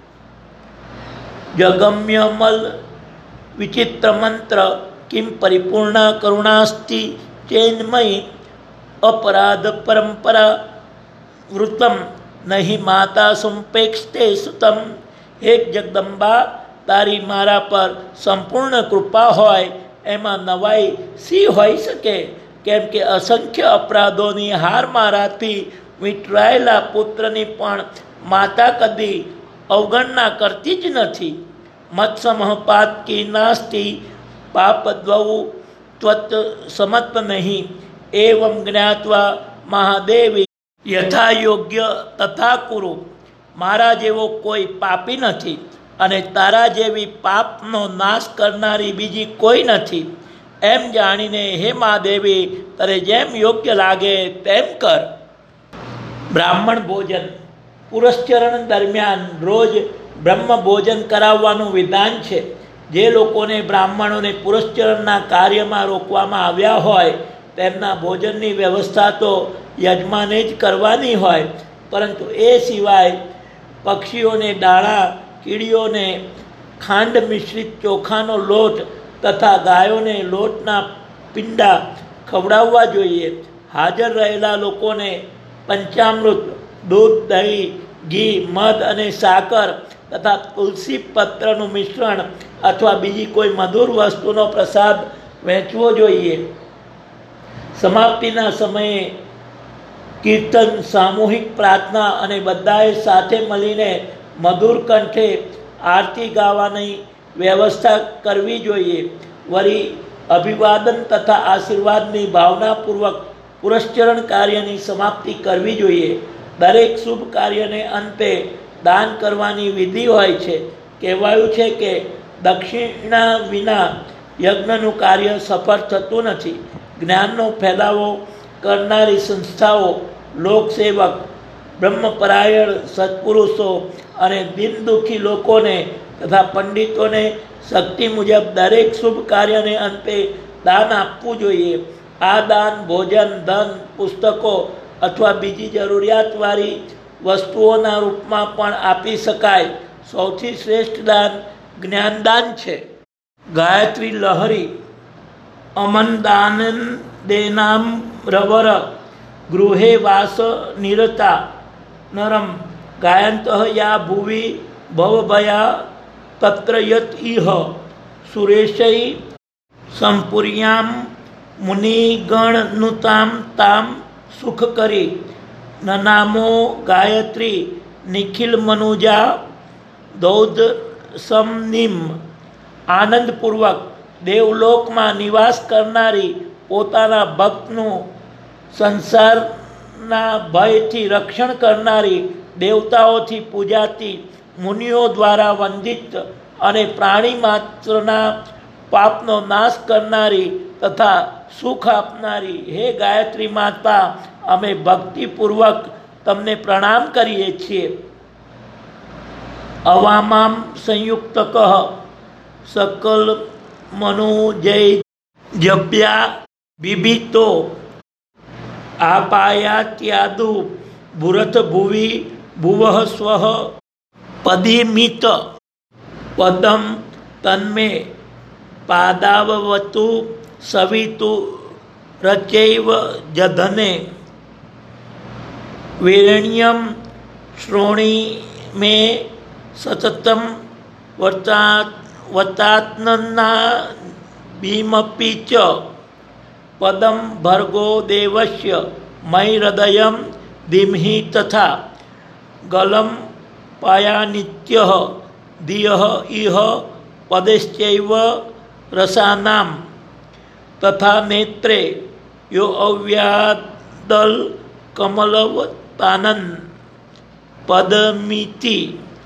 જગમ્યમલ વિચિત્ર મંત્ર કિમ પરિપૂર્ણા કરુણાસ્તિ ચેન્મયી અપરાધ પરંપરા વૃતમ નહીં માતા સંપેક્ષતે સુતમ. હે જગદંબા, તારી મારા પર સંપૂર્ણ કૃપા હોય એમાં નવાઈ સી હોઈ શકે? કેમ કે અસંખ્ય અપરાધોની હાર મારાથી વીંટળાયેલા પુત્રની પણ માતા કદી અવગણના કરતી જ નથી. મત્સમઃ પાતકી નાસ્તિ પાપદ્વૌ ત્વત સમત્વ નહીં એવં જ્ઞાત્વા મહાદેવી યથા યોગ્ય તથા કુરુ. મારા જેવો કોઈ પાપી નથી અને તારા જેવી પાપનો નાશ કરનારી બીજી કોઈ નથી. એમ જાણીને હે મહાદેવી તારે જેમ યોગ્ય લાગે તેમ કર. બ્રાહ્મણ ભોજન. પુરસ્ચરણ દરમિયાન રોજ બ્રહ્મ ભોજન કરાવવાનું વિધાન છે. જે લોકોને બ્રાહ્મણોને પુરસ્ચરણના કાર્યમાં રોકવામાં આવ્યા હોય તેમના ભોજનની વ્યવસ્થા તો યજમાને જ કરવાની હોય, પરંતુ એ સિવાય પક્ષીઓને દાણા, કીડીઓને ખાંડ મિશ્રિત ચોખાનો લોટ તથા ગાયોને લોટના પિંડા ખવડાવવા જોઈએ. હાજર રહેલા લોકોને પંચામૃત, દૂધ, દહીં, ઘી, મધ અને સાકર તથા તુલસી પત્રનું મિશ્રણ અથવા બીજી કોઈ મધુર વસ્તુનો પ્રસાદ વહેંચવો જોઈએ. સમાપ્તિના સમયે કીર્તન, સામૂહિક પ્રાર્થના અને બધાએ સાથે મળીને મધુર કંઠે આરતી ગાવાની વ્યવસ્થા કરવી જોઈએ. વળી અભિવાદન તથા આશીર્વાદની ભાવનાપૂર્વક પુરસ્ચરણ કાર્યની સમાપ્તિ કરવી જોઈએ. દરેક શુભ કાર્યને અંતે દાન કરવાની વિધિ હોય છે. કહેવાયું છે કે દક્ષિણા વિના યજ્ઞનું કાર્ય સફળ થતું નથી. જ્ઞાનનો ફેલાવો કરનારી સંસ્થાઓ, લોકસેવક, બ્રહ્મપરાયણ સત્પુરુષો અને દિન દુઃખી લોકોને તથા પંડિતોને શક્તિ મુજબ દરેક શુભ કાર્યને અંતે દાન આપવું જોઈએ. આ દાન ભોજન, ધન, પુસ્તકો અથવા બીજી જરૂરિયાતવાળી વસ્તુઓના રૂપમાં પણ આપી શકાય. સૌથી શ્રેષ્ઠ દાન જ્ઞાનદાન છે. ગાયત્રી લહરી. અમન દાન દેનામ રવર ગૃહે વાસ નિરતા નરમ ગાયંત યા ભુવિ ભવભયા તત્ર યત ઇહ સુરેશૈ સંપુર્યામ મુનિગણનુતામ તામ સુખ કરી નનામો ગાયત્રી નિખિલ મનુજા દૌદ સમનિમ. આનંદપૂર્વક દેવલોકમાં નિવાસ કરનારી, પોતાના ભક્તનું સંસારના ભયથી રક્ષણ કરનારી, દેવતાઓથી પૂજાતી, મુનિઓ દ્વારા વંદિત અને પ્રાણી માત્રના પાપનો નાશ કરનારી તથા સુખ આપનારી હે ગાયત્રી માતા, અમે ભક્તિપૂર્વક તમને પ્રણામ કરીએ છીએ. અવામામ સંયુક્તક સકલ મનુ જય જપ્યા બિબિતો આપાયાત્યાદુ ભૂરથ ભુવિ ભુવઃ સ્વઃ પદિમિત પદમ તન્મે પાદાવવતુ સવિતુ રચૈવ જધને વેરણ્યમ શ્રોણી મે સતતમ વતાત્નના ભીમપી ચ પદમ ભર્ગો દેવસ્ય મયી હૃદયમ ધીમહિ તથા ગલમ પાયાનિત્યઃ ધિયઃ ઇહ પદેશ્ચૈવ રસાનામ તથા નેત્રે યો અવ્યાદલ કમલવતાનન પદમિતિ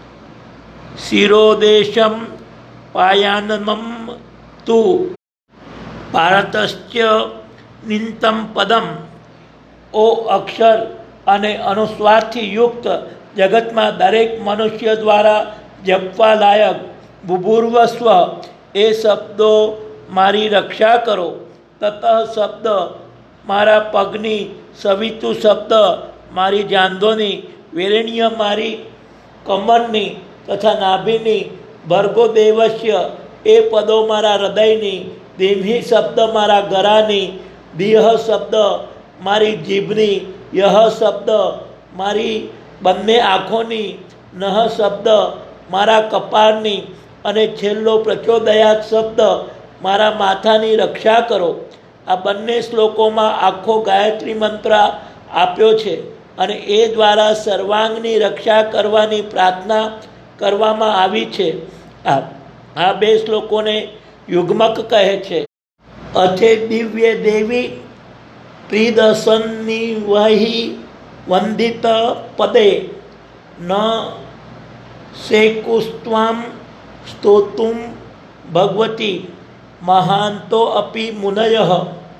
શિરોદેશમ પાયાનમમ તુ ભારતશ્ચ નિંતમ પદમ. ઓ અક્ષર અને અનુસ્વારથી યુક્ત જગતમાં દરેક મનુષ્ય દ્વારા જપવા લાયક બુભુર્વસ્વ એ શબ્દો મારી રક્ષા કરો. તતઃ શબ્દ મારા પગની, સવિતુ શબ્દ મારી જાંઘોની, વેરણ્ય મારી કમરની તથા નાભિની, ભર્ગો દેવસ્ય એ પદો મારા હૃદયની, ધીમહી શબ્દ મારા ગળાની, દિહ શબ્દ મારી જીભની, યહ શબ્દ મારી બંને આંખોની, નહ શબ્દ મારા કપાળની અને છેલ્લો પ્રચોદયાત શબ્દ મારા માથાની રક્ષા કરો. આ બંને શ્લોકોમાં આખો ગાયત્રી મંત્ર આપ્યો છે અને એ દ્વારા સર્વાંગની રક્ષા કરવાની પ્રાર્થના કરવામાં આવી છે. આ બે શ્લોકોને યુગ્મક કહે છે. અથે દિવ્ય દેવી પ્રિદસન્ની વહી વંદિત પદે ન શેકુસ્ત્વામ સ્તોતુમ ભગવતી મહાંતો અપી મુનયઃ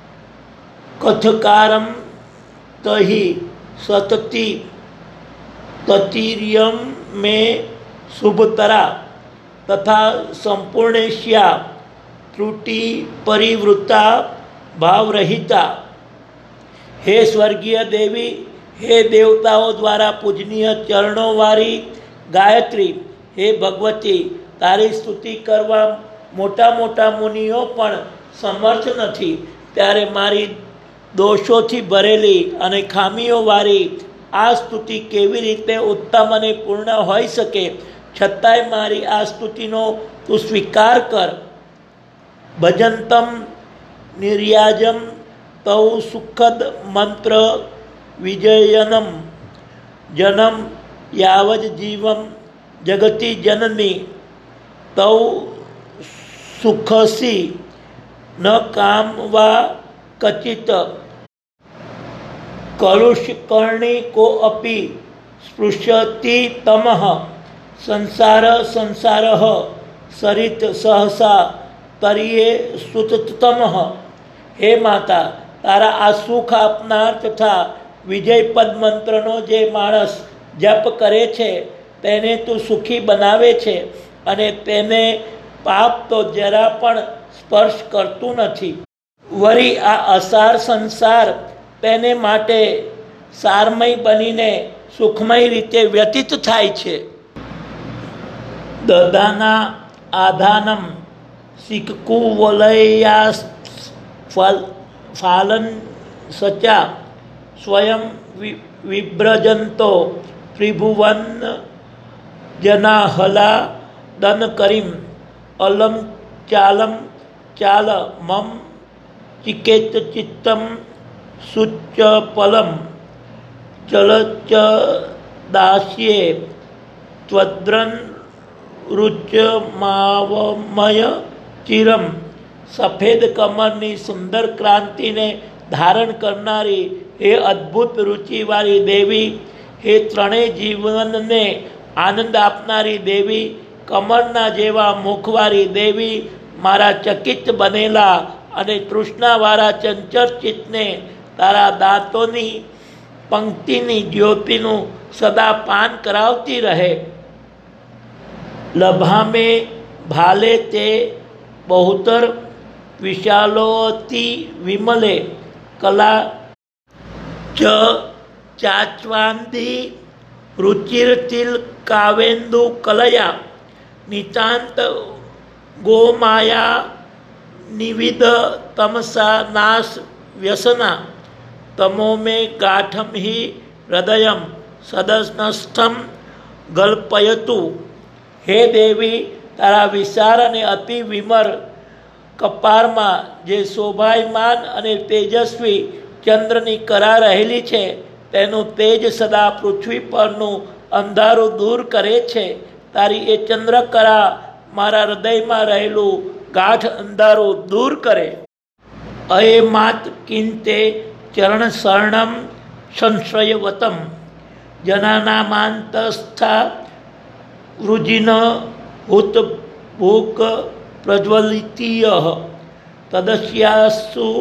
કથકારમ તહિ સતતિ તતિર્યમ મે શુભતરા તથા સંપૂર્ણેશ્યા ત્રુટિ પરિવૃત્તા ભાવરહિતા. હે સ્વર્ગીય દેવી, હે દેવતાઓ દ્વારા પૂજનીય ચરણોવાળી ગાયત્રી, હે ભગવતી, તારી સ્તુતિ કરવા મોટા મોટા મુનિઓ પણ સમર્થ નથી. ત્યારે મારી દોષોથી ભરેલી અને ખામીઓવાળી આ સ્તુતિ કેવી રીતે ઉત્તમ અને પૂર્ણ હોઈ શકે? છતાંય મારી આ સ્તુતિનો તું સ્વીકાર કર. ભજંતમ નિર્યાજમ તૌ સુખદ મંત્ર વિજયનમ જનમ યાવજ જીવમ જગતિ જનની તૌ સુખસી ન કામ વા કચિત કલુષકર્ણી કો અપી સ્પૃશ્યતિ તમઃ સંસારઃ સરિત સહસા તરીએ સુતતમઃ. હે માતા, તારા આ સુખ આપનાર તથા વિજયપદ મંત્રનો જે માણસ જપ કરે છે તેને તું સુખી બનાવે છે અને તેને પાપ તો જરા પણ સ્પર્શ કરતું નથી. વળી આ અસાર સંસાર તેને માટે સારમય બનીને સુખમય રીતે વ્યતીત થાય છે. દદાના આધાનમ સિકકુવલયા ફાલન સચા સ્વયં વિભ્રજંતો ત્રિભુવન જનાહલા દન કરીમ અલમ ચાલ મમ ચિકેત ચિત્તમ સુચ્ચ પલમ ચલચ દાસ્યે ત્વદ્રન રુચ માવમય ચિરમ. સફેદ કમરની સુંદર ક્રાંતિને ધારણ કરનારી, હે અદ્ભુત રુચિવાળી દેવી, હે ત્રણેય જીવનને આનંદ આપનારી દેવી, કમરના જેવા મુખવાળી દેવી, મારા ચકિત બનેલા અને તૃષ્ણાવાળા ચંચળ ચિત્તને તારા દાંતોની પંક્તિની જ્યોતિનું સદા પાન કરાવતી રહે. લભામે ભાલે તે બહુતર વિશાલોતિ વિમલે કલા ચ ચાચવાંદી રુચિરતિલ કાવેન્દુ કલયા નિતાંત ગોમાયા નિવિદ તમસા નાશ વ્યસના તમો મે ગાઠમ હિ હૃદયમ સદસ્નસ્થમ ગલ્પયતુ. હે દેવી, તારા વિશાળ અને અતિ વિમર કપાળમાં જે શોભાયમાન અને તેજસ્વી ચંદ્રની કરા રહેલી છે તેનું તેજ સદા પૃથ્વી પરનું અંધારું દૂર કરે છે. તારી એ ચંદ્રકરા મારા હૃદયમાં રહેલું ગાઢ અંધારું દૂર કરે. અયમાત કિંતે ચરણ શરણમ સંશ્રયવતમ જનાનામાંતસ્થા વૃજિન હુત ભૂક પ્રજ્વલિતીય તદસ્યાસુ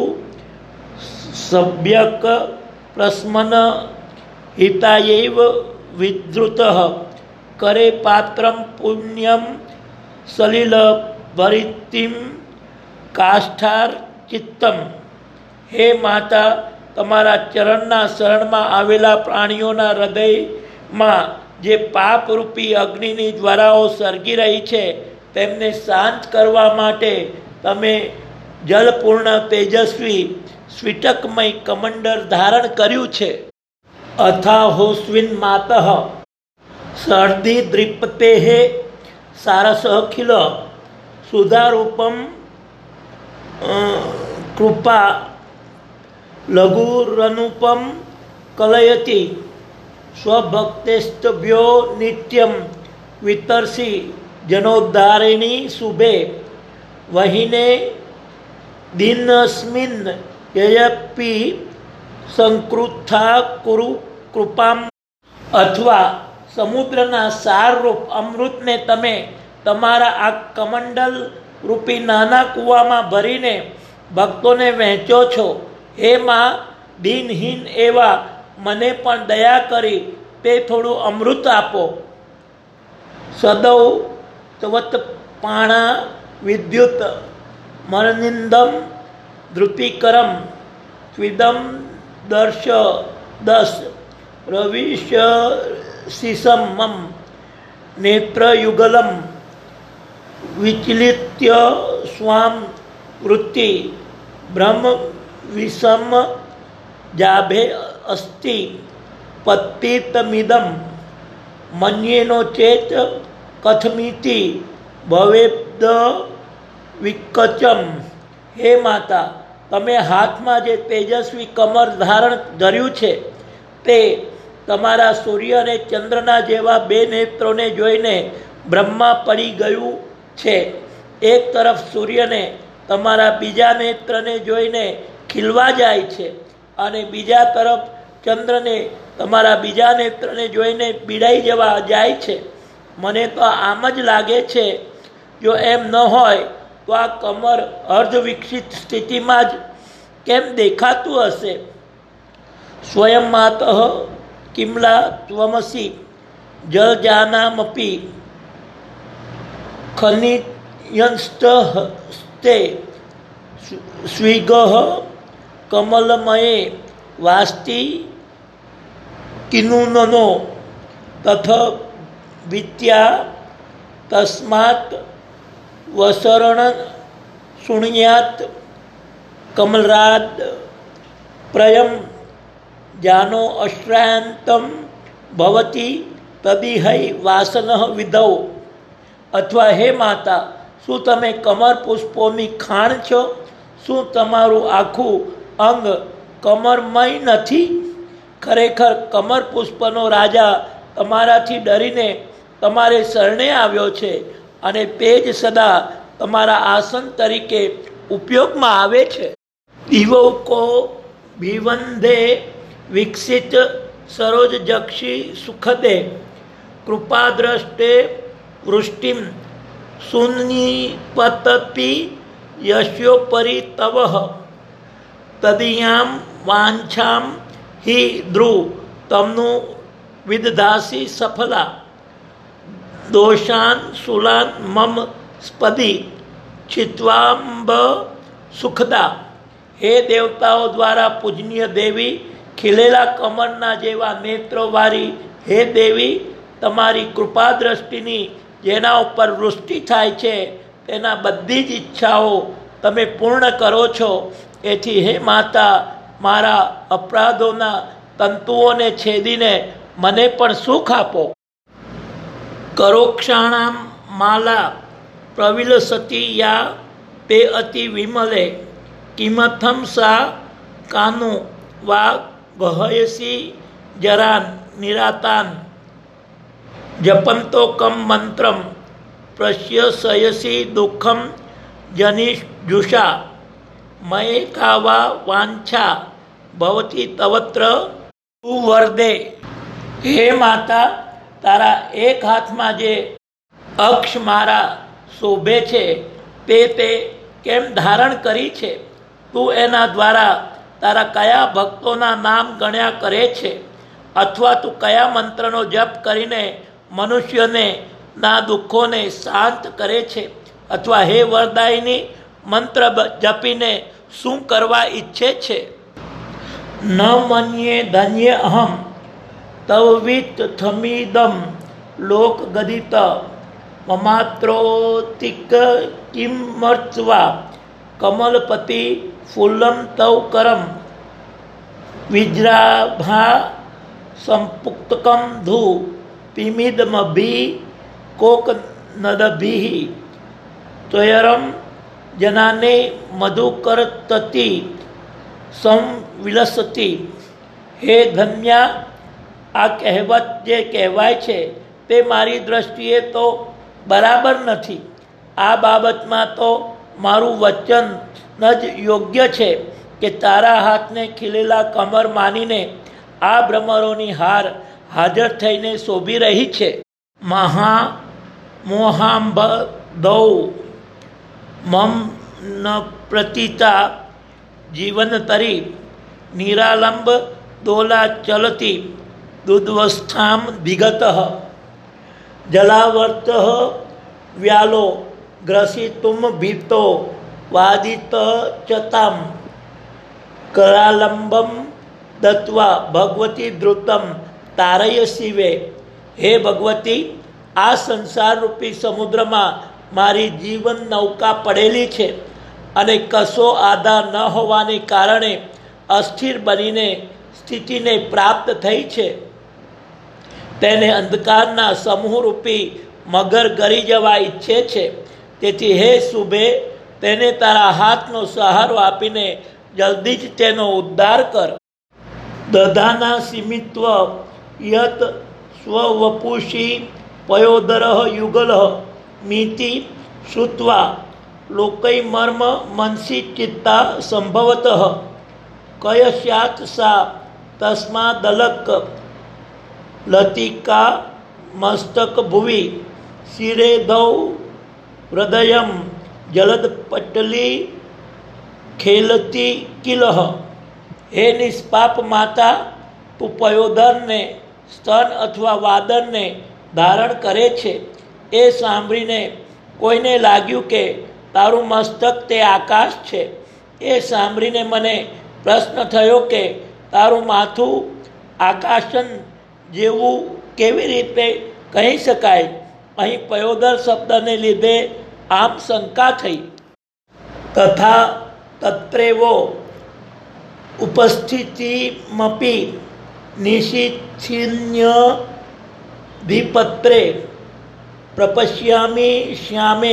સભ્યક પ્રસ્મન હિતાયૈવ વિધૃત કરે પાત્રમ પુણ્યમ સલિલ ભરિતિમ કાષ્ઠાર ચિત્તમ. હે માતા, તમારા ચરણના શરણમાં આવેલા પ્રાણીઓના હૃદયમાં જે પાપરૂપી અગ્નિની જ્વાળાઓ સળગી રહી છે તેમને શાંત કરવા માટે તમે જલપૂર્ણ તેજસ્વી સ્ફટિકમય કમંડળ ધારણ કર્યું છે. અથાહોસ્વિન માતઃ સર્દી દ્રિપતે સારસખિલ સુધારૂપમ કૃપા લઘુરનુપમ કલયતિ સ્વભક્તેસ્તભ્યો નિત્યમ વિતરસી જનોદ્ધારિણી શુભે વહિને દિનસ્મિન યયપી સંકૃથા કુરુ કૃપામ. અથવા સમુદ્રના સારરૂપ અમૃતને તમે તમારા આ કમંડલ રૂપી નાના કૂવામાં ભરીને ભક્તોને વહેંચો છો. હે માં, દિનહીન એવા મને પણ દયા કરી તે થોડું અમૃત આપો. સદૌ ત્વત પાણા વિદ્યુત મરનિંદમ ધૃતિકરમ સ્વિદમ દર્શ દસ રવિશ શિસમમ નેત્રયુગલમ વિચલિત્ય સ્વામ વૃત્તિ બ્રહ્મ વિષમ જાભે અસ્તિ પતિતમિદમ મન્યેનો ચેત કથમિતિ ભવેદ વિકચમ. હે માતા, તમે હાથમાં જે તેજસ્વી કમર ધારણ ધર્યું છે તે તમારા સૂર્ય અને ચંદ્રના જેવા બે નેત્રોને જોઈને બ્રહ્મા પડી ગયું છે. એક તરફ સૂર્યને તમારા બીજા નેત્રને જોઈને ખીલવા જાય છે અને બીજા તરફ ચંદ્રને તમારા બીજા નેત્રને જોઈને પીડાઈ જવા જાય છે. મને તો આમ જ લાગે છે, જો એમ ન હોય તો આ કમર અર્ધ વિકસિત સ્થિતિમાં જ કેમ દેખાતું હશે? સ્વયં માતઃ કિમલા ત્વમસી જજાનામપી ખનિયંસ્તે સ્વિગઃ કમલમયે વાસ્તિ કિનુનનો તથ વિદ્યા તસ્માત વસરણ શૃણ્યાત કમલરાદ પ્રયમ જાનો અશ્રાંતમ ભવતી તદિહૈ વાસન વિધૌ. અથવા હે માતા, શું તમે કમર પુષ્પોની ખાણ છો? શું તમારું આખું અંગ કમરમય નથી? ખરેખર કમર પુષ્પનો રાજા તમારાથી ડરીને તમારે શરણે આવ્યો છે અને તે જ સદા તમારા આસન તરીકે ઉપયોગમાં આવે છે. દિવૌકો ભિવંદે વિકસિત સરોજ જક્ષી સુખદે કૃપાદ્રષ્ટે વૃષ્ટિમ સુનિપતતિ યશ્યોપરી તવ તદિયામ વાંછામ હિ ધ્રુવ તમનું વિદધાસી સફલા દોષાન સુલાન મમ સ્પદી ચિત્વાંબ સુખદા. હે દેવતાઓ દ્વારા પૂજનીય દેવી, ખીલેલા કમરના જેવા નેત્રોવાળી હે દેવી, તમારી કૃપા દ્રષ્ટિની જેના ઉપર વૃષ્ટિ થાય છે તેના બધી જ ઈચ્છાઓ તમે પૂર્ણ કરો છો. એથી હે માતા, મારા અપરાધોના તંતુઓને છેદીને મને પણ સુખ આપો. કરોક્ષાણામ માલા પ્રવિલસતી યા તે અતિ વિમલે કિમથમ સા કાનુ વા ગહયસી જરાન નિરાતાન જપંતો કમ મંત્રમ પ્રશ્યસયસી દુઃખમ જનિષુષા મયે કાવા વાંછા ભવતી તવત્ર સુવર્દે. હે માતા, તારા એક હાથમાં જે અક્ષ મારા શોભે છે તે કેમ ધારણ કરી છે? તું એના દ્વારા તારા કયા ભક્તોના નામ ગણ્યા કરે છે? અથવા તું કયા મંત્રનો જપ કરીને મનુષ્યને ના દુઃખોને શાંત કરે છે? અથવા હે વરદાયિની, મંત્ર જપીને શું કરવા ઈચ્છે છે? ન મન્યે ધન્ય અહમ તવવિત થમીદમ લોક ગદિત મમાત્રોતિક કિમર્ચવા કમલપતિ ફુલ્લમ તવ કરમ વિજ્રાભા સંપુક્તકમ ધુ પિમિદમભી કોક નદભી ત્વયરમ જનાને મધુકરતતિ સંવિલસતી. હે ધન્યા, આ કહેવત જે કહેવાય છે તે મારી દ્રષ્ટિએ તો બરાબર નથી. આ બાબતમાં તો મારું વચન જ યોગ્ય છે કે તારા હાથને ખીલેલા કમર માનીને આ ભ્રમરોની હાર હાજર થઈને શોભી રહી છે. મોહાંબદૌ મમ ન પ્રતિતા જીવનતરી નિરાલંબ દોલા ચલતી દુદ્વસ્થામ વિગત જલાવર્ત વ્યાલો ગ્રસિતુમ ભીતો વાદિત ચતામ કરાલંબમ દત્વા ભગવતી ધ્રુતમ તારય શિવે. હે ભગવતી, આ સંસારરૂપી સમુદ્રમાં મારી જીવન નૌકા પડેલી છે અને કશો આધાર ન હોવાને કારણે અસ્થિર બનીને સ્થિતિને પ્રાપ્ત થઈ છે. તેને અંધકારના સમૂહરૂપી મગર ગરી જવા ઈચ્છે છે. તેથી હે શુભે, તેને તારા હાથનો સહારો આપીને જલ્દી જ તેનો ઉદ્ધાર કર. દધાના સીમિત્વ યત સ્વવપુષી પયોદર યુગલ મીતિ શ્રુત્વા લોકૈ મર્મ મનસી ચિત્તા સંભવત કયસ્યાત સા તસ્માદલક લતિકા મસ્તક ભુવિ શિરે દૌ હૃદય જલદ પટલી ખેલતી કિલહ. હે નિષ્પાપ માતા, તું પયોધરને સ્તન અથવા વાદરને ધારણ કરે છે. એ સાંભળીને કોઈને લાગ્યું કે તારું મસ્તક તે આકાશ છે. એ સાંભળીને મને પ્રશ્ન થયો કે તારું માથું આકાશન જેવું કેવી રીતે કહી શકાય. અહીં પયોદર શબ્દને લીધે આમ શંકા થઈ. તથા તત્રેવો ઉપસ્થિતિમપી નિશિથિન્ય દ્વિપત્રે પ્રપશ્યામિ શ્યામે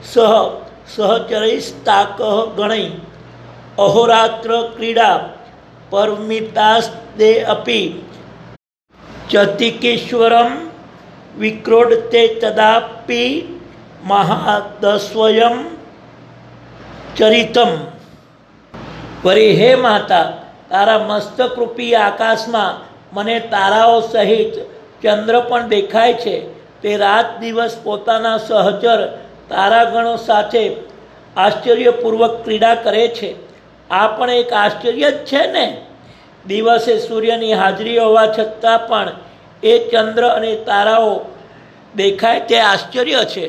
સહચરૈસ્તાક ગણૈ અહોરાત્ર ક્રીડા પરમિતાસ્તે અપી ચતિકેશ્વરમ વિક્રોડતે તદાપી મહાદસ્વયં ચરિતમ. વળી હે માતા, તારા મસ્તકરૂપી આકાશમાં મને તારાઓ સહિત ચંદ્ર પણ દેખાય છે. તે રાત દિવસ પોતાના સહચર તારાગણો સાથે આશ્ચર્યપૂર્વક ક્રીડા કરે છે. આ પણ એક આશ્ચર્ય જ છે ને. દિવસે સૂર્યની હાજરી હોવા છતાં પણ એ ચંદ્ર અને તારાઓ દેખાય તે આશ્ચર્ય છે.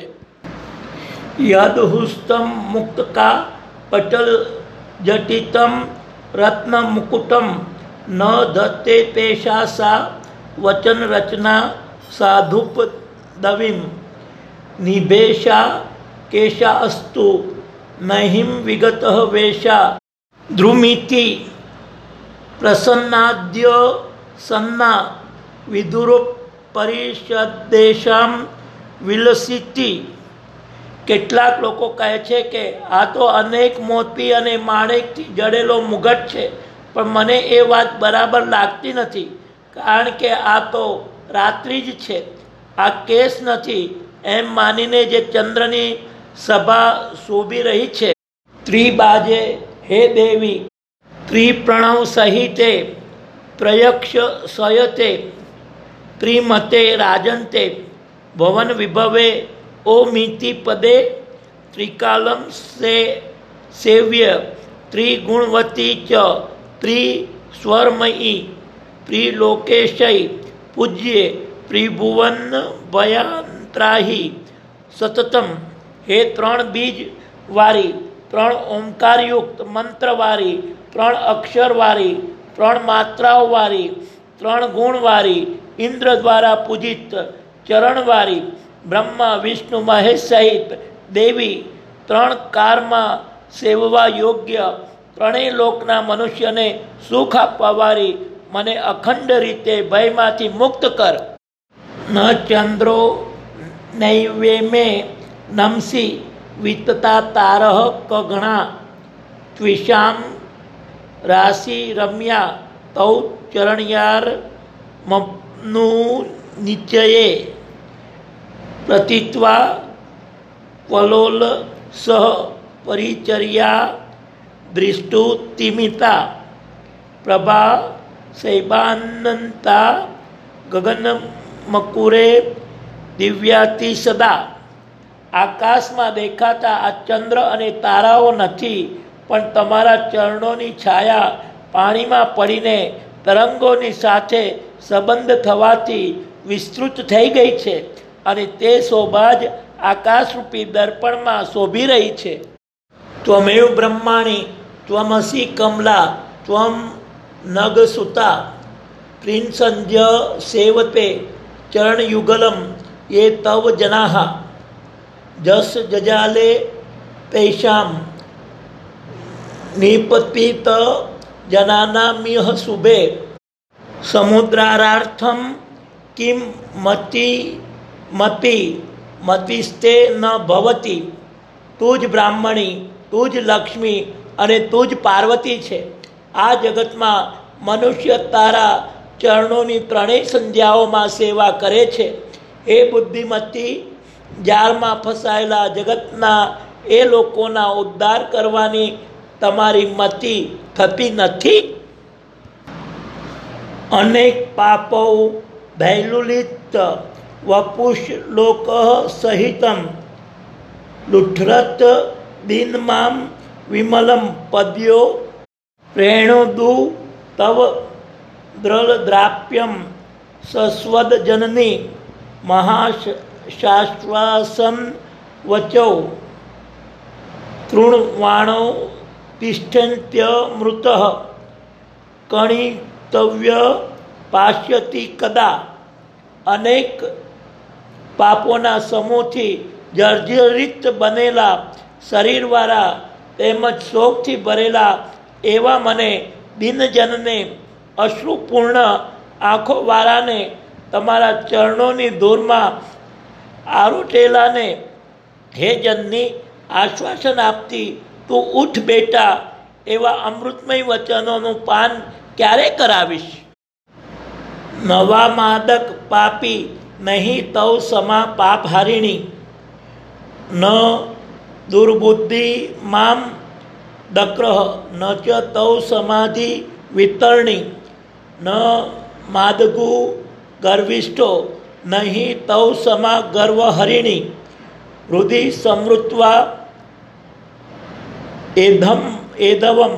યદહુસ્તમ મુક્તકા પટલ જટિતમ રત્ન મુકુટમ ન ધત્તે તેષા સા વચન રચના સાધુપ દવિમ નિભેશા કેશા અસ્તુ નહિમ વિગત વેશા ધ્રુમિતિ પ્રસન્નાદ્ય સન્ના વિદુરો પરિષદેશામ વિલસિતિ. કેટલાક લોકો કહે છે કે આ તો અનેક મોતી અને માણેકથી જડેલો મુગટ છે, પણ મને એ વાત બરાબર લાગતી નથી, કારણ કે આ તો રાત્રિ જ છે, આ કેસ નથી એમ માનીને જે ચંદ્રની સભા શોભી રહી છે. ત્રિબાજે હે દેવી, ત્રિપ્રણવ સહિતે પ્રયક્ષ સયતે ત્રિમતે રાજંતે ભવન વિભવે ઓમિતિ પદે ત્રિકાલમ સેવ્ય ત્રિગુણવતી ચ ત્રિસ્વરમયી ત્રિલોકેશય પૂજ્યે ત્રિભુવન ભયાંત્રાહી સતતમ. હે ત્રણ બીજ વાળી, ત્રણ ઓમકારયુક્ત મંત્રવાળી, ત્રણ અક્ષરવાળી, ત્રણ માત્રાઓવાળી, ત્રણ ગુણવાળી, ઇન્દ્ર દ્વારા પૂજિત ચરણવાળી, બ્રહ્મા વિષ્ણુ મહેશ સહિત દેવી, ત્રણ કારમાં સેવવા યોગ્ય, ત્રણેય લોકના મનુષ્યને સુખ આપવાવાળી મને અખંડ રીતે ભયમાંથી મુક્ત કર. ન ચંદ્રો નૈવે મે નમસી વિતતા તારહ કગણા ત્વિષામ રાશિ રમ્યા તૌ ચરણયાર મનું નિચયે પ્રતિત્વા કલોલ સહ પરિચર્યા દૃષ્ટુતિમિતા પ્રભા શૈબાનંતા ગગન મકુરે દિવ્યાતિ સદા. આકાશમાં દેખાતા આ ચંદ્ર અને તારાઓ નથી, પણ તમારા ચરણોની છાયા પાણીમાં પડીને તરંગોની સાથે સંબંધ થવાથી વિસ્તૃત થઈ ગઈ છે, અને તે શોભા જ આકાશરૂપી દર્પણમાં શોભી રહી છે. ત્વમેવ બ્રહ્માણી ત્વમસી કમલા ત્વમ નગસુતા પ્રિન્સંજ્ય સેવતે ચરણયુગલમ યે તવ જનાઃ જસ જજાલે તૈષાં નિપતિત જનાનામિહ શુભે સમુદ્રારાર્થમ કિમ મતિસ્તે ન ભવતી. તું જ બ્રાહ્મણી, તું જ લક્ષ્મી અને તું જ પાર્વતી છે. આ જગતમાં મનુષ્ય તારા ચરણોની ત્રણેય સંધ્યાઓમાં સેવા કરે છે. એ બુદ્ધિમતી, જાળમાં ફસાયેલા જગતના એ લોકોના ઉદ્ધાર કરવાની તમારી મતિ થતી નથી? અનેક પાપો ભૈલુલિત વપુષલોક સહિતમ લુઠ્ઠરત દિનમામ વિમલમ પદ્યો પ્રેણોદુ તવ દ્રલદ્રાપ્યમ સસ્વદ જનની મહાશાશ્વાસન વચો તૃણવાણો તિષ્ઠન્ત્યમૃત કણિતવ્ય પાશ્યતિ કદા. અનેક પાપોના સમૂહથી જર્જરિત બનેલા શરીરવાળા તેમજ શોકથી ભરેલા એવા મને દિનજનને, અશ્રુપૂર્ણ આંખોવાળાને, તમારા ચરણોની ધૂળમાં આરોટેલાને, હે જનની આશ્વાસન આપતી તું ઉઠ બેટા એવા અમૃતમય વચનોનું પાન ક્યારે કરાવીશ? નવા માદક પાપી નહીં તવ સમા પાપહારિણી ન દુર્બુદ્ધિ મામ દક્રહ ન ચ તવ સમાધિ વિતરણી ન માદગુ ગર્વિષ્ઠો નહીં તવ સમા ગર્વહરિણી હૃદિ સમૃત્વા એધવમ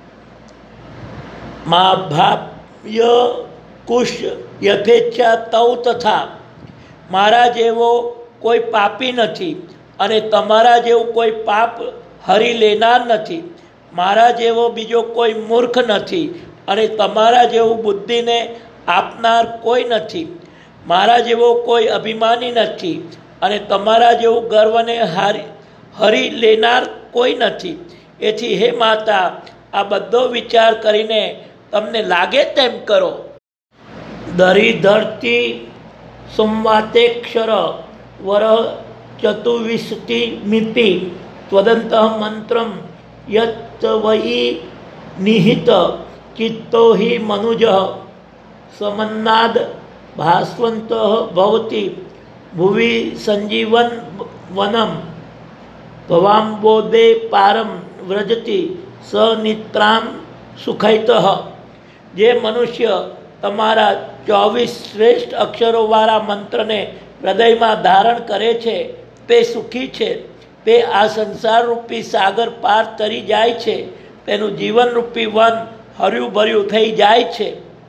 મા ભાવ્ય કુશ યથેચ્છા તવ તથા. મારા જેવો કોઈ પાપી નથી અને તમારા જેવું કોઈ પાપ હરી લેનાર નથી. મારા જેવો બીજો કોઈ મૂર્ખ નથી અને તમારા જેવું બુદ્ધિને આપનાર કોઈ નથી. મારા જેવો કોઈ અભિમાની નથી અને તમારા જેવું ગર્વને હરી લેનાર કોઈ નથી. એથી હે માતા, આ બધો વિચાર કરીને તમને લાગે તેમ કરો. દરિધરતી સંવાતેક્ષર વર ચતુર્વિશતિ મિતિ ત્વદંત મંત્રમ યત વૈ નિહિત ચિત્તો હિ મનુજ સમન્નાદ ભાસ્વંત ભવતી ભુવિ સંજીવન વનમ ભવાંબોદે પારમ વ્રજતી સનિત્રામ સુખૈત. જે મનુષ્ય તમારા 24 શ્રેષ્ઠ અક્ષરોવાળા મંત્રને હૃદયમાં ધારણ કરે છે તે સુખી છે. તે આ સંસારરૂપી સાગર પાર તરી જાય છે. તેનું જીવનરૂપી વન હર્યું ભર્યું થઈ જાય છે.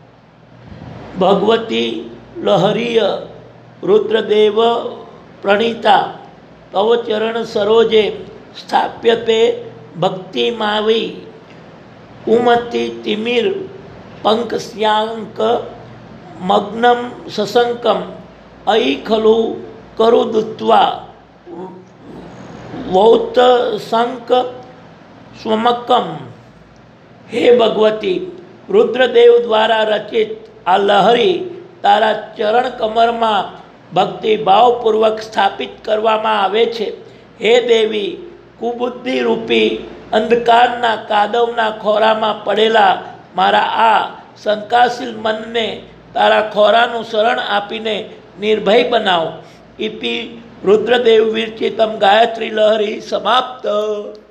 ભગવતી લહરીય રુદ્રદેવ પ્રણીતા તવ ચરણ સરોજે સ્થાપ્યતે ભક્તિમાવી ઉમતી તિમિર પંકસ્યાંક મગ્નમ સશંકમ અયી ખલુ કરુદુત્વા વૌત શંક સ્વમકમ. હે ભગવતી, રુદ્રદેવ દ્વારા રચિત આ લહરી તારા ચરણ કમરમાં ભક્તિભાવપૂર્વક સ્થાપિત કરવામાં આવે છે. હે દેવી, કુબુદ્ધિ રૂપી અંધકારના કાદવના ખોરામાં પડેલા મારા આ શંકાશીલ મનને તારા ખોરાનું શરણ આપીને નિર્ભય બનાવ. ઇતિ રુદ્રદેવ વિરચિતમ ગાયત્રી લહરી સમાપ્ત.